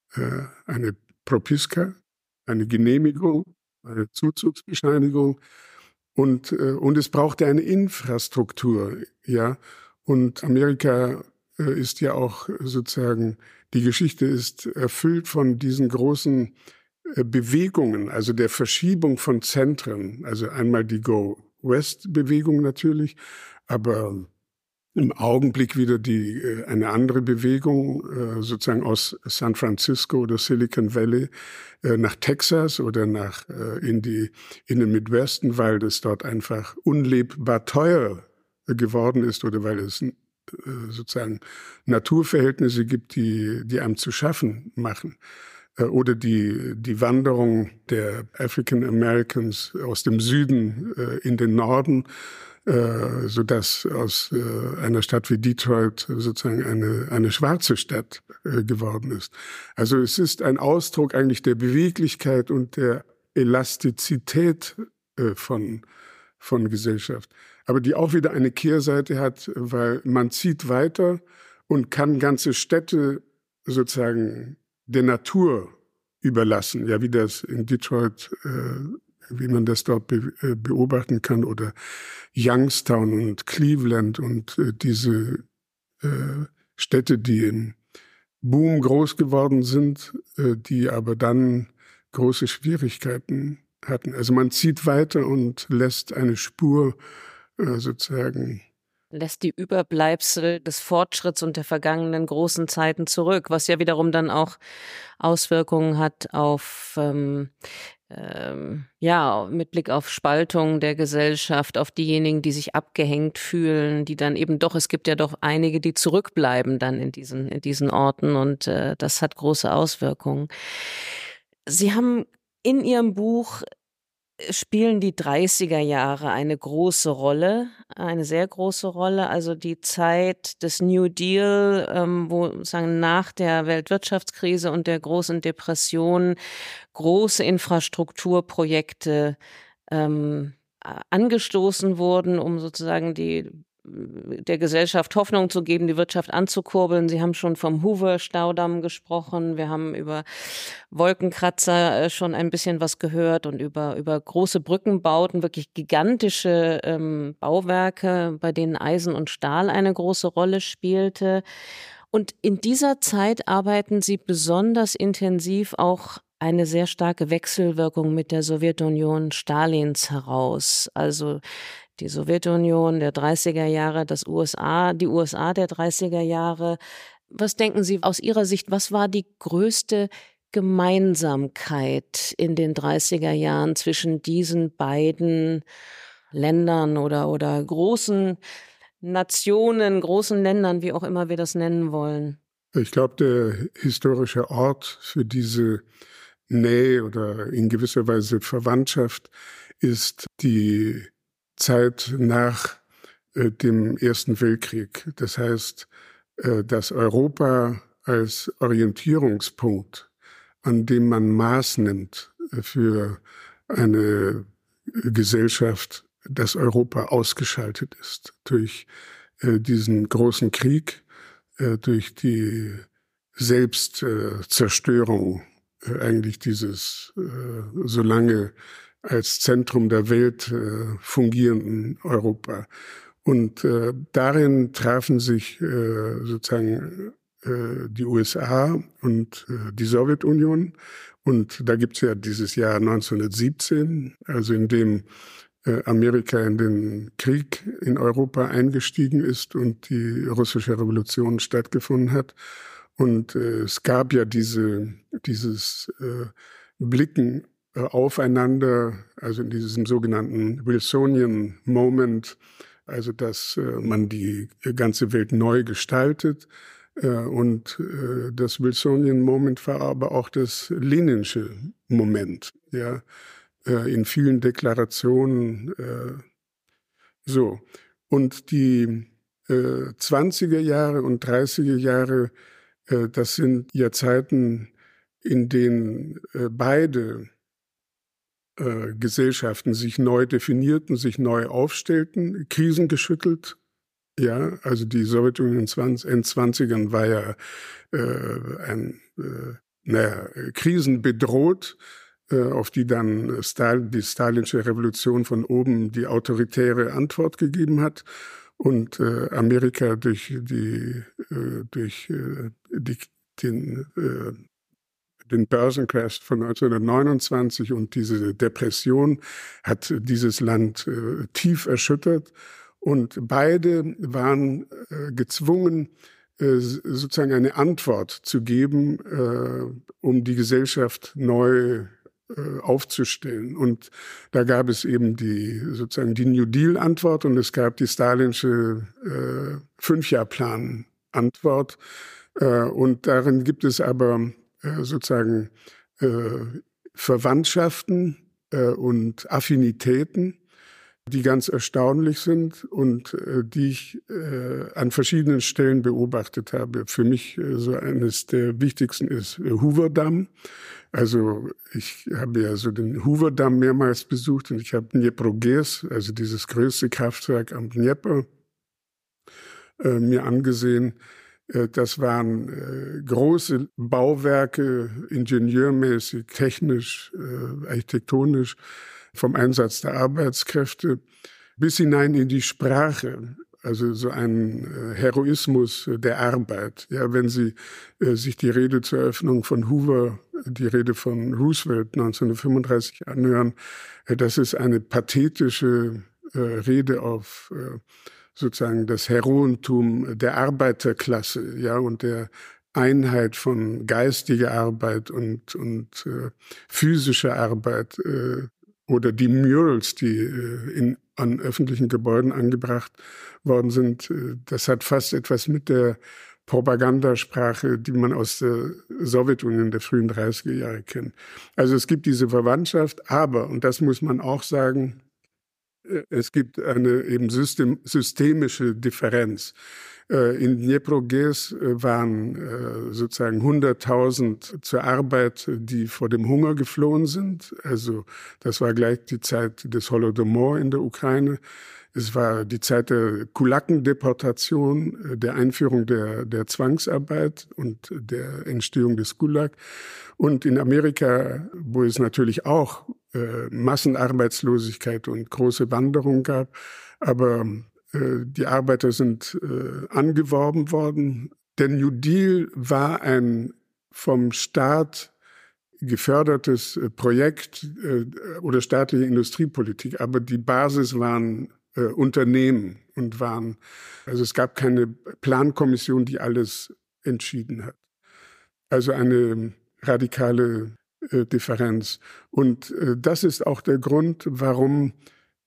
eine Propiska, eine Genehmigung, eine Zuzugsbescheinigung und, und es brauchte eine Infrastruktur, ja. Und Amerika ist ja auch sozusagen, die Geschichte ist erfüllt von diesen großen Bewegungen, also der Verschiebung von Zentren. Also einmal die Go-West-Bewegung natürlich, aber im Augenblick wieder die eine andere Bewegung, sozusagen aus San Francisco oder Silicon Valley nach Texas oder nach in die in den Midwesten, weil es dort einfach unlebbar teuer geworden ist oder weil es sozusagen Naturverhältnisse gibt, die, die einem zu schaffen machen. Oder die, die Wanderung der African Americans aus dem Süden äh, in den Norden, äh, sodass aus äh, einer Stadt wie Detroit sozusagen eine, eine schwarze Stadt äh, geworden ist. Also es ist ein Ausdruck eigentlich der Beweglichkeit und der Elastizität äh, von, von Gesellschaft. Aber die auch wieder eine Kehrseite hat, weil man zieht weiter und kann ganze Städte sozusagen der Natur überlassen, ja, wie das in Detroit, äh, wie man das dort be äh, beobachten kann, oder Youngstown und Cleveland und äh, diese äh, Städte, die im Boom groß geworden sind, äh, die aber dann große Schwierigkeiten hatten. Also man zieht weiter und lässt eine Spur äh, sozusagen lässt die Überbleibsel des Fortschritts und der vergangenen großen Zeiten zurück, was ja wiederum dann auch Auswirkungen hat auf, ähm, ähm, ja, mit Blick auf Spaltung der Gesellschaft, auf diejenigen, die sich abgehängt fühlen, die dann eben doch, es gibt ja doch einige, die zurückbleiben dann in diesen, in diesen Orten und äh, das hat große Auswirkungen. Sie haben in Ihrem Buch spielen die dreißiger Jahre eine große Rolle, eine sehr große Rolle. Also die Zeit des New Deal, ähm, wo sagen nach der Weltwirtschaftskrise und der großen Depression große Infrastrukturprojekte ähm, angestoßen wurden, um sozusagen die der Gesellschaft Hoffnung zu geben, die Wirtschaft anzukurbeln. Sie haben schon vom Hoover-Staudamm gesprochen. Wir haben über Wolkenkratzer schon ein bisschen was gehört und über, über große Brückenbauten, wirklich gigantische ähm, Bauwerke, bei denen Eisen und Stahl eine große Rolle spielte. Und in dieser Zeit arbeiten Sie besonders intensiv auch eine sehr starke Wechselwirkung mit der Sowjetunion Stalins heraus. Also die Sowjetunion der dreißiger Jahre, das U S A, die U S A der dreißiger Jahre. Was denken Sie aus Ihrer Sicht, was war die größte Gemeinsamkeit in den dreißiger Jahren zwischen diesen beiden Ländern oder, oder großen Nationen, großen Ländern, wie auch immer wir das nennen wollen? Ich glaube, der historische Ort für diese Nähe oder in gewisser Weise Verwandtschaft ist die Zeit nach äh, dem Ersten Weltkrieg. Das heißt, äh, dass Europa als Orientierungspunkt, an dem man Maß nimmt äh, für eine Gesellschaft, dass Europa ausgeschaltet ist durch äh, diesen großen Krieg, äh, durch die Selbstzerstörung äh, eigentlich dieses äh, so lange als Zentrum der Welt äh, fungierenden Europa. Und äh, darin trafen sich äh, sozusagen äh, die U S A und äh, die Sowjetunion. Und da gibt's ja dieses Jahr neunzehnhundertsiebzehn, also in dem äh, Amerika in den Krieg in Europa eingestiegen ist und die russische Revolution stattgefunden hat. Und äh, es gab ja diese, dieses äh, Blicken äh, aufeinander, also in diesem sogenannten Wilsonian Moment, also dass äh, man die ganze Welt neu gestaltet. Äh, und äh, das Wilsonian Moment war aber auch das Leninsche Moment, ja, äh, in vielen Deklarationen äh, so. Und die äh, zwanziger Jahre und dreißiger Jahre, äh, das sind ja Zeiten, in denen äh, beide äh, Gesellschaften sich neu definierten, sich neu aufstellten, krisengeschüttelt. Ja, also die Sowjetunion in den zwanzigern war ja äh, ein, äh, naja, krisenbedroht, äh, auf die dann Stal- die stalinische Revolution von oben die autoritäre Antwort gegeben hat. Und äh, Amerika durch die äh, durch äh, die, den äh, den Börsencrash von neunzehnhundertneunundzwanzig und diese Depression hat dieses Land äh, tief erschüttert. Und beide waren äh, gezwungen, äh, sozusagen eine Antwort zu geben, äh, um die Gesellschaft neu äh, aufzustellen. Und da gab es eben die sozusagen die New Deal-Antwort und es gab die stalinische äh, Fünfjahrplan-Antwort. Äh, und darin gibt es aber äh, sozusagen äh, Verwandtschaften äh, und Affinitäten, die ganz erstaunlich sind und äh, die ich äh, an verschiedenen Stellen beobachtet habe. Für mich äh, so eines der wichtigsten ist äh, Hoover-Damm. Also ich habe ja so den Hoover-Damm mehrmals besucht und ich habe Dnieproges, also dieses größte Kraftwerk am Dnieper, äh, mir angesehen. Äh, das waren äh, große Bauwerke, ingenieurmäßig, technisch, äh, architektonisch, vom Einsatz der Arbeitskräfte bis hinein in die Sprache, also so ein äh, Heroismus der Arbeit. Ja, wenn Sie äh, sich die Rede zur Eröffnung von Hoover, die Rede von Roosevelt neunzehnhundertfünfunddreißig anhören, äh, das ist eine pathetische äh, Rede auf äh, sozusagen das Heroentum der Arbeiterklasse, ja, und der Einheit von geistiger Arbeit und und äh, physischer Arbeit. Äh, Oder die Murals, die äh, in, an öffentlichen Gebäuden angebracht worden sind, äh, das hat fast etwas mit der Propagandasprache, die man aus der Sowjetunion der frühen dreißiger Jahre kennt. Also es gibt diese Verwandtschaft, aber, und das muss man auch sagen, äh, es gibt eine eben system, systemische Differenz. In Dnieproges waren sozusagen hunderttausend zur Arbeit, die vor dem Hunger geflohen sind. Also das war gleich die Zeit des Holodomor in der Ukraine. Es war die Zeit der Kulakendeportation, der Einführung der, der Zwangsarbeit und der Entstehung des Gulag. Und in Amerika, wo es natürlich auch äh, Massenarbeitslosigkeit und große Wanderung gab, aber die Arbeiter sind äh, angeworben worden. Der New Deal war ein vom Staat gefördertes äh, Projekt äh, oder staatliche Industriepolitik, aber die Basis waren äh, Unternehmen und waren, also es gab keine Plankommission, die alles entschieden hat. Also eine radikale äh, Differenz. Und äh, das ist auch der Grund, warum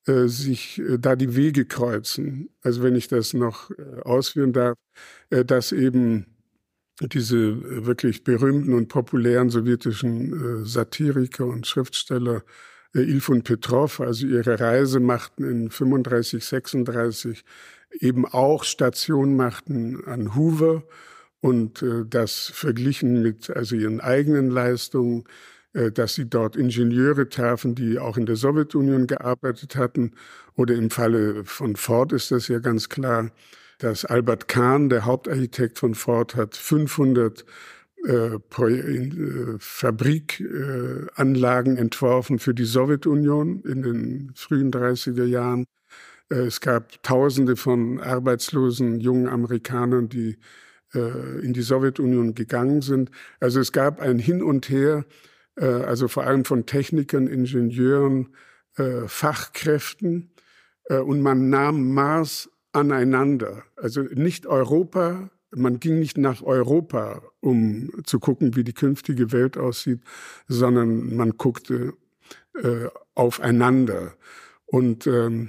äh, sich äh, da die Wege kreuzen. Also wenn ich das noch äh, ausführen darf, äh, dass eben diese äh, wirklich berühmten und populären sowjetischen äh, Satiriker und Schriftsteller äh, Ilf und Petrov, also ihre Reise machten in fünfunddreißig, sechsunddreißig, eben auch Station machten an Hoover und äh, das verglichen mit also ihren eigenen Leistungen, äh, dass sie dort Ingenieure trafen, die auch in der Sowjetunion gearbeitet hatten. Oder im Falle von Ford ist das ja ganz klar, dass Albert Kahn, der Hauptarchitekt von Ford, hat fünfhundert äh, äh, Fabrikanlagen äh, entworfen für die Sowjetunion in den frühen dreißiger Jahren. Äh, es gab Tausende von arbeitslosen jungen Amerikanern, die äh, in die Sowjetunion gegangen sind. Also es gab ein Hin und Her, äh, also vor allem von Technikern, Ingenieuren, äh, Fachkräften. Äh, und man nahm Maß aneinander. Also nicht Europa, man ging nicht nach Europa, um zu gucken, wie die künftige Welt aussieht, sondern man guckte äh, aufeinander. Und, ähm,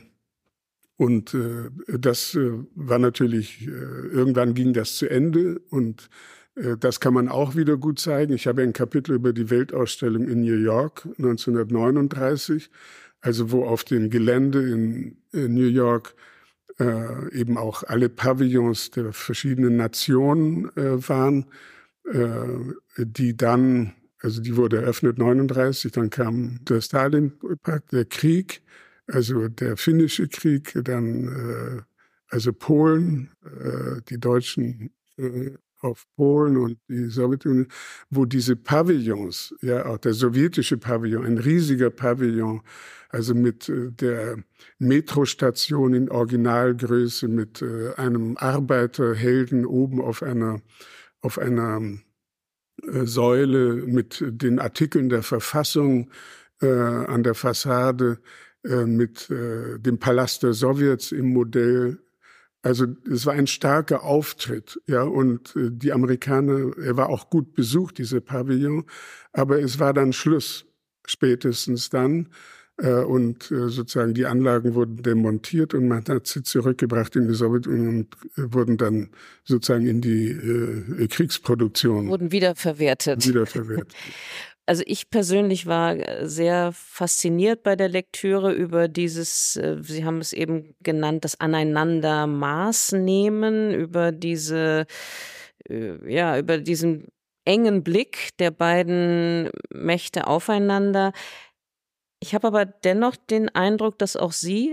und äh, das äh, war natürlich, äh, irgendwann ging das zu Ende und äh, das kann man auch wieder gut zeigen. Ich habe ein Kapitel über die Weltausstellung in New York neunzehnhundertneununddreißig, also wo auf dem Gelände in, in New York Äh, eben auch alle Pavillons der verschiedenen Nationen äh, waren, äh, die dann, also die wurde eröffnet neununddreißig, dann kam der Stalin-Pakt, der Krieg, also der finnische Krieg, dann äh, also Polen, äh, die Deutschen äh, auf Polen und die Sowjetunion, wo diese Pavillons, ja auch der sowjetische Pavillon, ein riesiger Pavillon, also mit äh, der Metrostation in Originalgröße, mit äh, einem Arbeiterhelden oben auf einer, auf einer äh, Säule, mit den Artikeln der Verfassung äh, an der Fassade, äh, mit äh, dem Palast der Sowjets im Modell. Also es war ein starker Auftritt, ja, und äh, die Amerikaner, er war auch gut besucht, dieser Pavillon, aber es war dann Schluss, spätestens dann. Äh, und äh, sozusagen die Anlagen wurden demontiert und man hat sie zurückgebracht in die Sowjetunion und äh, wurden dann sozusagen in die äh, Kriegsproduktion. Wurden wiederverwertet. Wiederverwertet. Also ich persönlich war sehr fasziniert bei der Lektüre über dieses, Sie haben es eben genannt, das Aneinander Maß nehmen, über diese, ja, über diesen engen Blick der beiden Mächte aufeinander. Ich habe aber dennoch den Eindruck, dass auch Sie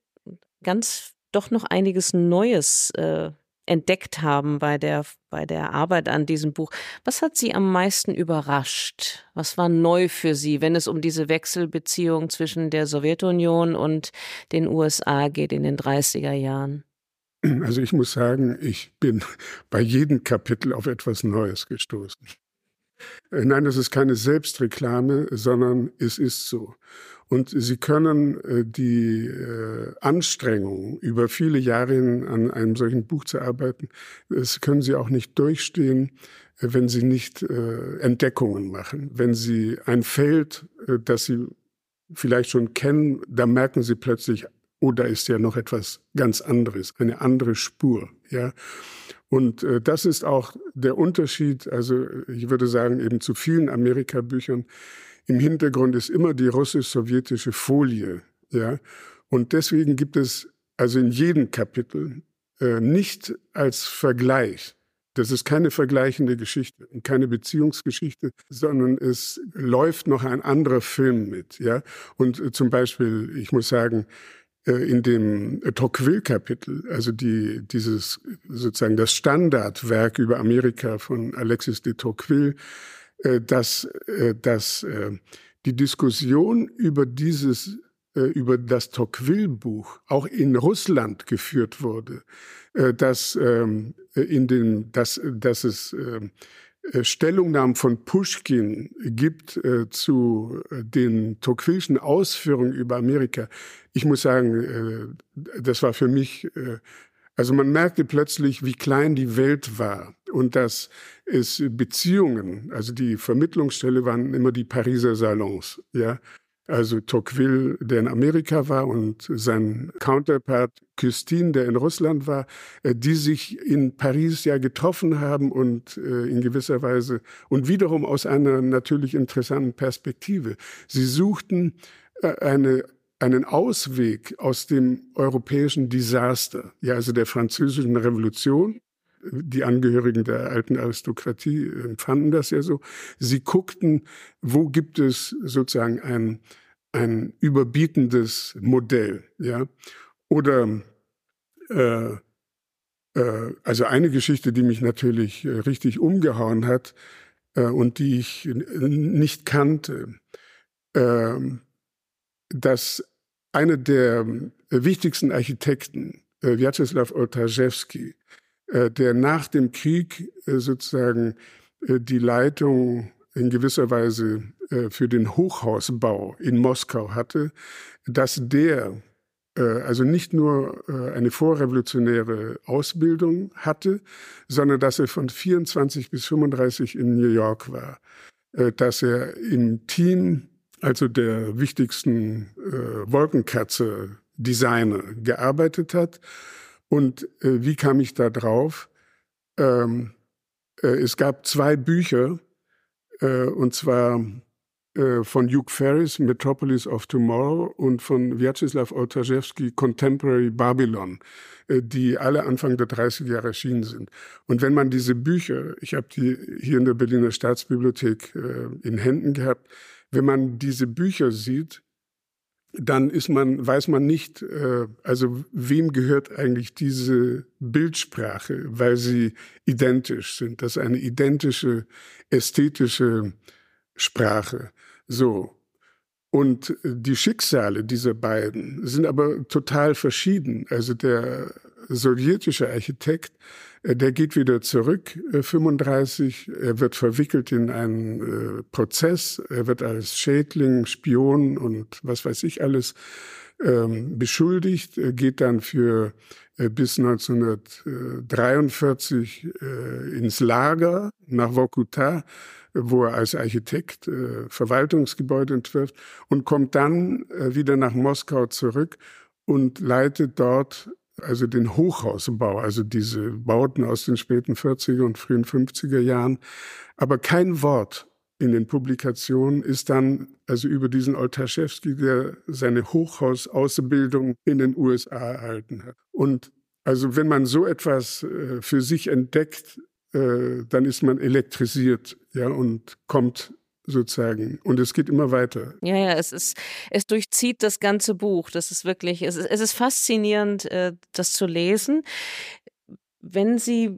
ganz doch noch einiges Neues äh, entdeckt haben bei der, bei der Arbeit an diesem Buch. Was hat Sie am meisten überrascht? Was war neu für Sie, wenn es um diese Wechselbeziehung zwischen der Sowjetunion und den U S A geht in den dreißiger Jahren? Also ich muss sagen, ich bin bei jedem Kapitel auf etwas Neues gestoßen. Nein, das ist keine Selbstreklame, sondern es ist so. Und Sie können äh, die äh, Anstrengung, über viele Jahre hin an einem solchen Buch zu arbeiten, das können Sie auch nicht durchstehen, äh, wenn Sie nicht äh, Entdeckungen machen. Wenn Sie ein Feld, äh, das Sie vielleicht schon kennen, da merken Sie plötzlich, oh, da ist ja noch etwas ganz anderes, eine andere Spur, ja. Und äh, das ist auch der Unterschied, also ich würde sagen, eben zu vielen Amerika-Büchern. Im Hintergrund ist immer die russisch-sowjetische Folie, ja. Und deswegen gibt es also in jedem Kapitel äh, nicht als Vergleich. Das ist keine vergleichende Geschichte und keine Beziehungsgeschichte, sondern es läuft noch ein anderer Film mit, ja. Und äh, zum Beispiel, ich muss sagen, in dem Tocqueville-Kapitel, also die, dieses sozusagen das Standardwerk über Amerika von Alexis de Tocqueville, dass, dass die Diskussion über dieses, über das Tocqueville-Buch auch in Russland geführt wurde, dass in den, dass, dass es Stellungnahmen von Puschkin gibt äh, zu äh, den Tocqueville'schen Ausführungen über Amerika. Ich muss sagen, äh, das war für mich, äh, also man merkte plötzlich, wie klein die Welt war und dass es Beziehungen, also die Vermittlungsstelle waren immer die Pariser Salons, ja. also Tocqueville, der in Amerika war, und sein Counterpart Custine, der in Russland war, die sich in Paris ja getroffen haben und in gewisser Weise und wiederum aus einer natürlich interessanten Perspektive. Sie suchten eine, einen Ausweg aus dem europäischen Desaster, ja, also der Französischen Revolution. Die Angehörigen der alten Aristokratie empfanden das ja so. Sie guckten, wo gibt es sozusagen ein, ein überbietendes Modell, ja. Oder, äh, äh, also eine Geschichte, die mich natürlich äh, richtig umgehauen hat äh, und die ich nicht kannte, äh, dass einer der wichtigsten Architekten, äh, Wjatysław Ołtarzewski, der nach dem Krieg sozusagen die Leitung in gewisser Weise für den Hochhausbau in Moskau hatte, dass der also nicht nur eine vorrevolutionäre Ausbildung hatte, sondern dass er von vierundzwanzig bis fünfunddreißig in New York war, dass er im Team, also der wichtigsten Wolkenkratzer-Designer, gearbeitet hat. Und äh, wie kam ich da drauf? Ähm, äh, es gab zwei Bücher, äh, und zwar äh, von Hugh Ferris, Metropolis of Tomorrow, und von Wjatysław Ołtarzewski, Contemporary Babylon, äh, die alle Anfang der dreißiger Jahre erschienen sind. Und wenn man diese Bücher, ich habe die hier in der Berliner Staatsbibliothek äh, in Händen gehabt, wenn man diese Bücher sieht, dann ist man, weiß man nicht, äh, also wem gehört eigentlich diese Bildsprache, weil sie identisch sind. Das ist eine identische ästhetische Sprache. So. Und die Schicksale dieser beiden sind aber total verschieden. Also der sowjetische Architekt, der geht wieder zurück, fünfunddreißig, er wird verwickelt in einen äh, Prozess, er wird als Schädling, Spion und was weiß ich alles ähm, beschuldigt, er geht dann für äh, bis neunzehnhundertdreiundvierzig äh, ins Lager nach Vorkuta, wo er als Architekt äh, Verwaltungsgebäude entwirft und kommt dann äh, wieder nach Moskau zurück und leitet dort also den Hochhausbau, also diese Bauten aus den späten vierziger und frühen fünfziger Jahren. Aber kein Wort in den Publikationen ist dann also über diesen Ołtarzewski, der seine Hochhausausbildung in den U S A erhalten hat. Und also wenn man so etwas äh, für sich entdeckt, äh, dann ist man elektrisiert, ja, und kommt sozusagen. Und es geht immer weiter. Ja, ja, es ist, es durchzieht das ganze Buch. Das ist wirklich, es ist, es ist faszinierend, äh, das zu lesen. Wenn Sie,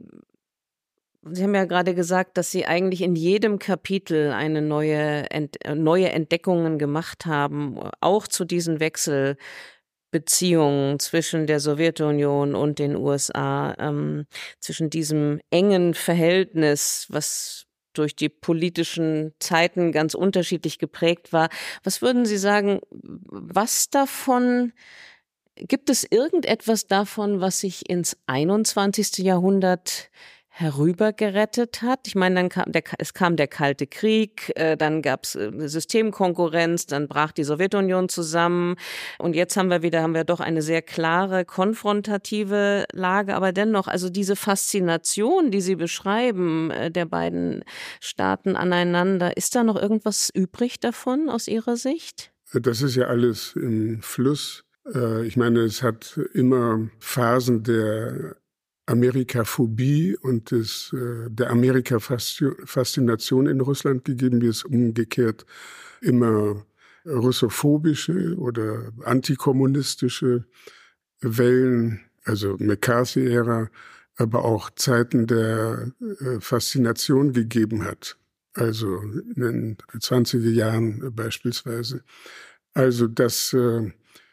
Sie haben ja gerade gesagt, dass Sie eigentlich in jedem Kapitel eine neue, Ent, neue Entdeckungen gemacht haben, auch zu diesen Wechselbeziehungen zwischen der Sowjetunion und den U S A, ähm, zwischen diesem engen Verhältnis, was durch die politischen Zeiten ganz unterschiedlich geprägt war. Was würden Sie sagen, was davon, gibt es irgendetwas davon, was sich ins einundzwanzigste Jahrhundert herübergerettet hat? Ich meine, dann kam der, es kam der Kalte Krieg, äh, dann gab es Systemkonkurrenz, dann brach die Sowjetunion zusammen und jetzt haben wir wieder, haben wir doch eine sehr klare, konfrontative Lage, aber dennoch, also diese Faszination, die Sie beschreiben, äh, der beiden Staaten aneinander, ist da noch irgendwas übrig davon aus Ihrer Sicht? Das ist ja alles im Fluss. Äh, ich meine, es hat immer Phasen der Amerikaphobie und des, äh, der Amerika-Faszination in Russland gegeben, wie es umgekehrt immer russophobische oder antikommunistische Wellen, also McCarthy-Ära, aber auch Zeiten der äh, Faszination gegeben hat. Also in den zwanziger Jahren beispielsweise. Also das äh,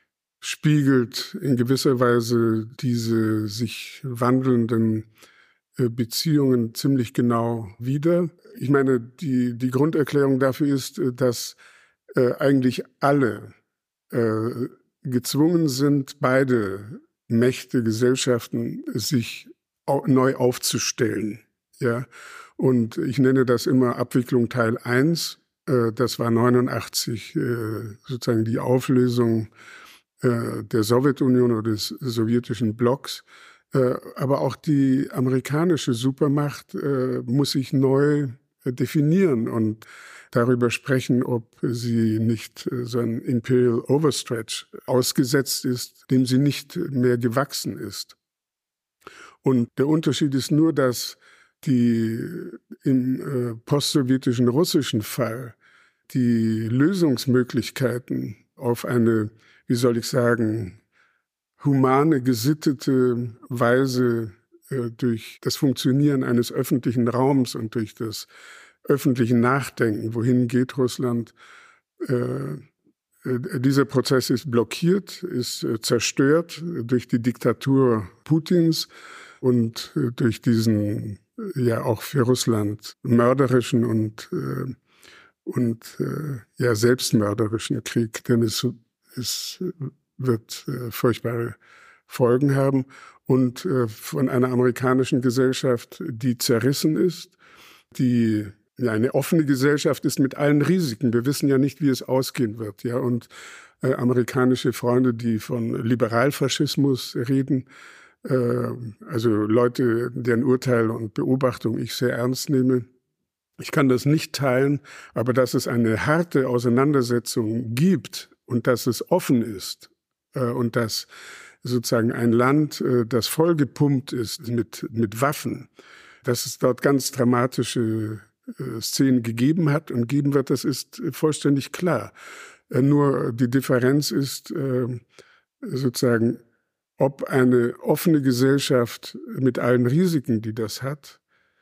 spiegelt in gewisser Weise diese sich wandelnden äh, Beziehungen ziemlich genau wider. Ich meine, die, die Grunderklärung dafür ist, dass äh, eigentlich alle äh, gezwungen sind, beide Mächte, Gesellschaften, sich au- neu aufzustellen. Ja? Und ich nenne das immer Abwicklung Teil eins. Das war neunundachtzig sozusagen die Auflösung der Sowjetunion oder des sowjetischen Blocks. Aber auch die amerikanische Supermacht muss sich neu definieren und darüber sprechen, ob sie nicht so ein Imperial Overstretch ausgesetzt ist, dem sie nicht mehr gewachsen ist. Und der Unterschied ist nur, dass die im äh, postsowjetischen russischen Fall die Lösungsmöglichkeiten auf eine, wie soll ich sagen, humane, gesittete Weise äh, durch das Funktionieren eines öffentlichen Raums und durch das öffentliche Nachdenken, wohin geht Russland, äh, äh, dieser Prozess ist blockiert, ist äh, zerstört durch die Diktatur Putins und äh, durch diesen ja auch für Russland mörderischen und äh, und äh, ja selbstmörderischen Krieg, denn es, es wird äh, furchtbare Folgen haben und äh, von einer amerikanischen Gesellschaft, die zerrissen ist, die ja, eine offene Gesellschaft ist mit allen Risiken. Wir wissen ja nicht, wie es ausgehen wird, ja, und äh, amerikanische Freunde, die von Liberalfaschismus reden, also Leute, deren Urteil und Beobachtung ich sehr ernst nehme. Ich kann das nicht teilen, aber dass es eine harte Auseinandersetzung gibt und dass es offen ist und dass sozusagen ein Land, das vollgepumpt ist mit, mit Waffen, dass es dort ganz dramatische Szenen gegeben hat und geben wird, das ist vollständig klar. Nur die Differenz ist sozusagen, ob eine offene Gesellschaft mit allen Risiken, die das hat,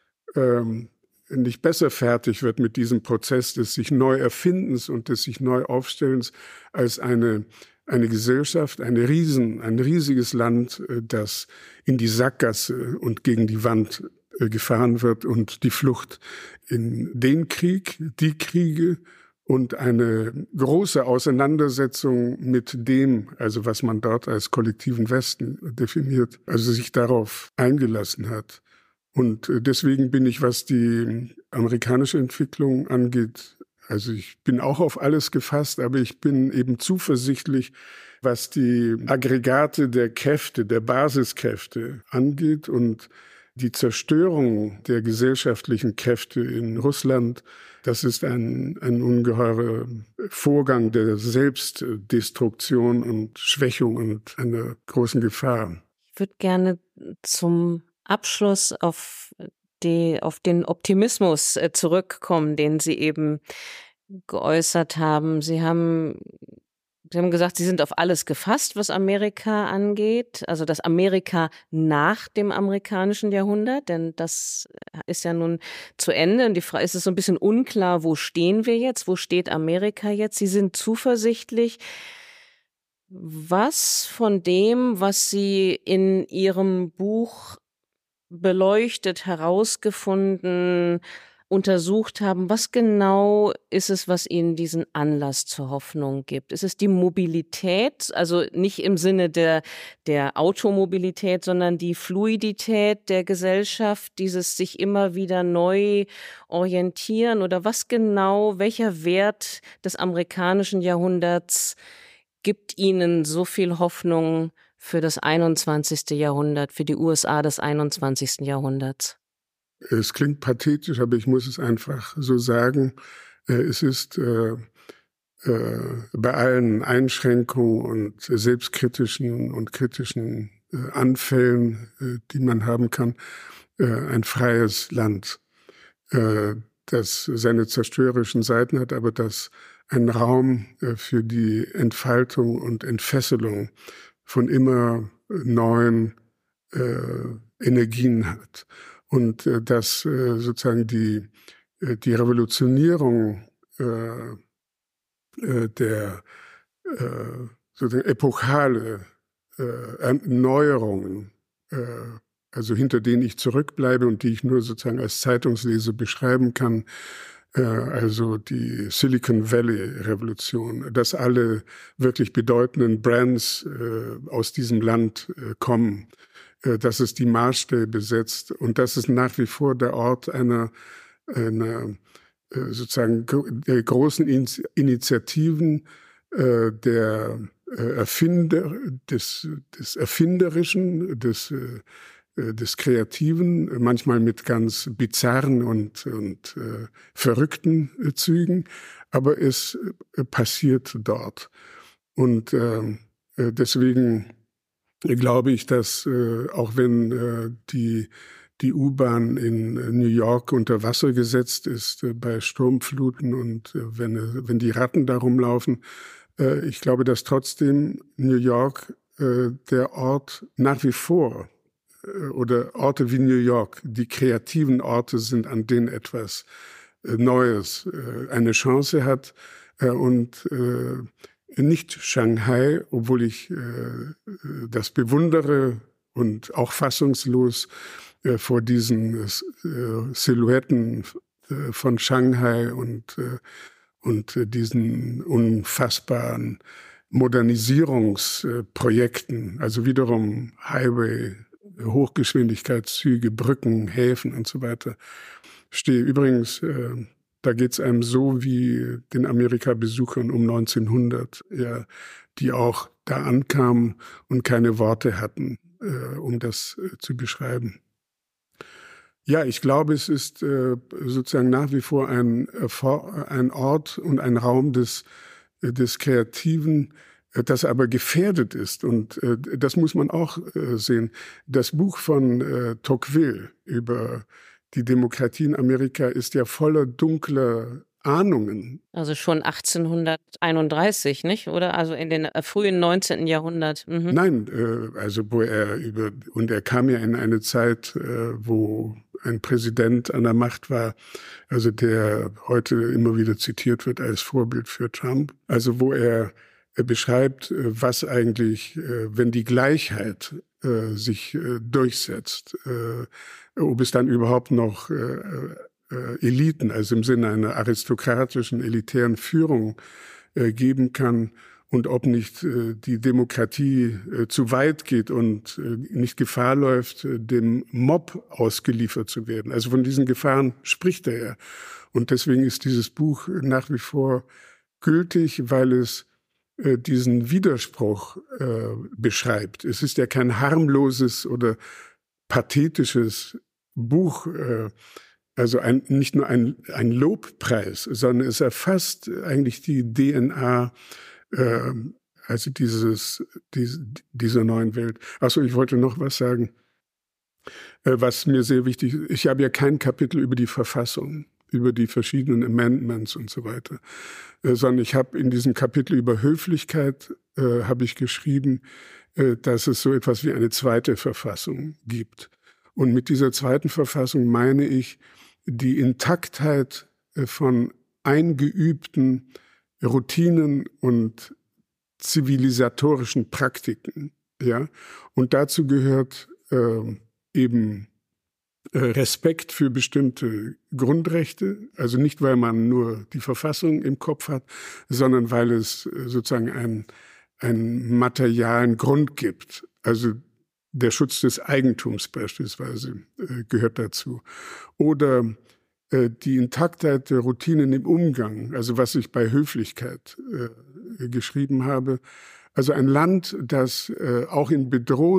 ähm, nicht besser fertig wird mit diesem Prozess des sich neu Erfindens und des sich neu Aufstellens als eine, eine Gesellschaft, eine Riesen, ein riesiges Land, das in die Sackgasse und gegen die Wand gefahren wird und die Flucht in den Krieg, die Kriege, und eine große Auseinandersetzung mit dem, also was man dort als kollektiven Westen definiert, also sich darauf eingelassen hat. Und deswegen bin ich, was die amerikanische Entwicklung angeht, also ich bin auch auf alles gefasst, aber ich bin eben zuversichtlich, was die Aggregate der Kräfte, der Basiskräfte angeht und die Zerstörung der gesellschaftlichen Kräfte in Russland, das ist ein, ein ungeheurer Vorgang der Selbstdestruktion und Schwächung und einer großen Gefahr. Ich würde gerne zum Abschluss auf, die, auf den Optimismus zurückkommen, den Sie eben geäußert haben. Sie haben Sie haben gesagt, Sie sind auf alles gefasst, was Amerika angeht, also das Amerika nach dem amerikanischen Jahrhundert, denn das ist ja nun zu Ende. Und die Frage ist, es so ein bisschen unklar, wo stehen wir jetzt, wo steht Amerika jetzt? Sie sind zuversichtlich. Was von dem, was Sie in Ihrem Buch beleuchtet, herausgefunden, untersucht haben, was genau ist es, was Ihnen diesen Anlass zur Hoffnung gibt? Ist es die Mobilität, also nicht im Sinne der, der Automobilität, sondern die Fluidität der Gesellschaft, dieses sich immer wieder neu orientieren? Oder was genau, welcher Wert des amerikanischen Jahrhunderts gibt Ihnen so viel Hoffnung für das einundzwanzigste Jahrhundert, für die U S A des einundzwanzigsten Jahrhunderts? Es klingt pathetisch, aber ich muss es einfach so sagen. Es ist äh, äh, bei allen Einschränkungen und selbstkritischen und kritischen äh, Anfällen, äh, die man haben kann, äh, ein freies Land, äh, das seine zerstörerischen Seiten hat, aber das einen Raum äh, für die Entfaltung und Entfesselung von immer neuen äh, Energien hat. Und äh, dass äh, sozusagen die, äh, die Revolutionierung äh, äh, der äh, sozusagen epochale äh, Erneuerungen, äh, also hinter denen ich zurückbleibe und die ich nur sozusagen als Zeitungsleser beschreiben kann, äh, also die Silicon Valley-Revolution, dass alle wirklich bedeutenden Brands äh, aus diesem Land äh, kommen, dass es die Maßstäbe setzt und dass es nach wie vor der Ort einer, einer äh, sozusagen der großen Initiativen äh, der äh, Erfinder, des, des Erfinderischen, des, äh, des Kreativen, manchmal mit ganz bizarren und, und äh, verrückten äh, Zügen, aber es äh, passiert dort. Und äh, deswegen glaube ich, dass äh, auch wenn äh, die die U-Bahn in New York unter Wasser gesetzt ist äh, bei Sturmfluten und äh, wenn, äh, wenn die Ratten da rumlaufen, äh, ich glaube, dass trotzdem New York äh, der Ort nach wie vor äh, oder Orte wie New York, die kreativen Orte sind, an denen etwas äh, Neues äh, eine Chance hat äh, und äh, nicht Shanghai, obwohl ich äh, das bewundere und auch fassungslos äh, vor diesen äh, Silhouetten äh, von Shanghai und, äh, und äh, diesen unfassbaren Modernisierungsprojekten, also wiederum Highway, Hochgeschwindigkeitszüge, Brücken, Häfen und so weiter, stehe. Übrigens, äh, da geht es einem so wie den Amerika-Besuchern um neunzehnhundert, ja, die auch da ankamen und keine Worte hatten, äh, um das äh, zu beschreiben. Ja, ich glaube, es ist äh, sozusagen nach wie vor ein, äh, ein Ort und ein Raum des, äh, des Kreativen, äh, das aber gefährdet ist. Und äh, das muss man auch äh, sehen. Das Buch von äh, Tocqueville über die Demokratie in Amerika ist ja voller dunkler Ahnungen. Also schon achtzehnhunderteinunddreißig, nicht? Oder? Also in den frühen neunzehnten Jahrhundert. Mhm. Nein, äh, also wo er über, und er kam ja in eine Zeit, äh, wo ein Präsident an der Macht war, also der heute immer wieder zitiert wird als Vorbild für Trump. Also wo er, er beschreibt, was eigentlich, äh, wenn die Gleichheit äh, sich äh, durchsetzt, äh, ob es dann überhaupt noch äh, äh, Eliten, also im Sinne einer aristokratischen, elitären Führung äh, geben kann und ob nicht äh, die Demokratie äh, zu weit geht und äh, nicht Gefahr läuft, äh, dem Mob ausgeliefert zu werden. Also von diesen Gefahren spricht er ja. Und deswegen ist dieses Buch nach wie vor gültig, weil es äh, diesen Widerspruch äh, beschreibt. Es ist ja kein harmloses oder pathetisches Buch, äh, also ein, nicht nur ein, ein Lobpreis, sondern es erfasst eigentlich die D N A, äh, also dieses, diese, dieser neuen Welt. Achso, ich wollte noch was sagen, äh, was mir sehr wichtig ist. Ich habe ja kein Kapitel über die Verfassung, über die verschiedenen Amendments und so weiter, äh, sondern ich habe in diesem Kapitel über Höflichkeit äh, habe ich geschrieben, äh, dass es so etwas wie eine zweite Verfassung gibt. Und mit dieser zweiten Verfassung meine ich die Intaktheit von eingeübten Routinen und zivilisatorischen Praktiken, ja. Und dazu gehört äh, eben äh, Respekt für bestimmte Grundrechte, also nicht, weil man nur die Verfassung im Kopf hat, sondern weil es äh, sozusagen einen, einen materialen Grund gibt. Also der Schutz des Eigentums beispielsweise äh, gehört dazu. Oder äh, die Intaktheit der Routinen im Umgang, also was ich bei Höflichkeit äh, geschrieben habe. Also ein Land, das äh, auch in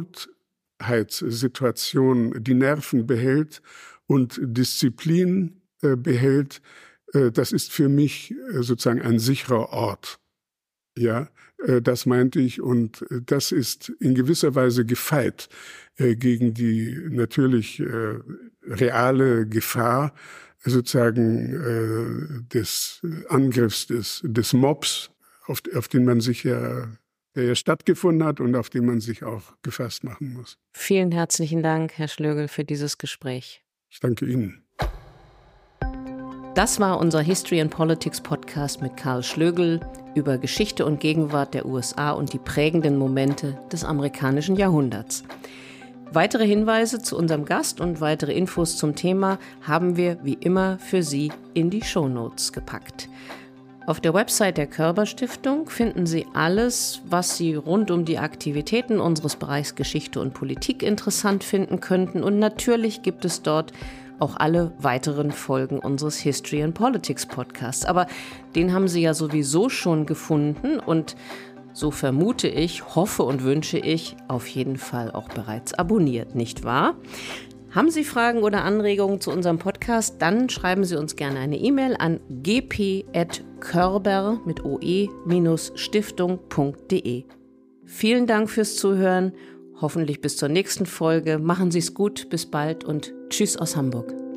Bedrohtheitssituationen die Nerven behält und Disziplin äh, behält, äh, das ist für mich äh, sozusagen ein sicherer Ort. Ja, äh, das meinte ich, und äh, das ist in gewisser Weise gefeit äh, gegen die natürlich äh, reale Gefahr sozusagen äh, des Angriffs des, des Mobs, auf, auf den man sich ja, der ja stattgefunden hat und auf den man sich auch gefasst machen muss. Vielen herzlichen Dank, Herr Schlögl, für dieses Gespräch. Ich danke Ihnen. Das war unser History and Politics Podcast mit Karl Schlögl über Geschichte und Gegenwart der U S A und die prägenden Momente des amerikanischen Jahrhunderts. Weitere Hinweise zu unserem Gast und weitere Infos zum Thema haben wir wie immer für Sie in die Shownotes gepackt. Auf der Website der Körber Stiftung finden Sie alles, was Sie rund um die Aktivitäten unseres Bereichs Geschichte und Politik interessant finden könnten. Und natürlich gibt es dort auch alle weiteren Folgen unseres History and Politics Podcasts. Aber den haben Sie ja sowieso schon gefunden und so vermute ich, hoffe und wünsche ich, auf jeden Fall auch bereits abonniert, nicht wahr? Haben Sie Fragen oder Anregungen zu unserem Podcast, dann schreiben Sie uns gerne eine E-Mail an g p at körber mit oe stiftung punkt de. Vielen Dank fürs Zuhören, hoffentlich bis zur nächsten Folge. Machen Sie es gut, bis bald und tschüss aus Hamburg.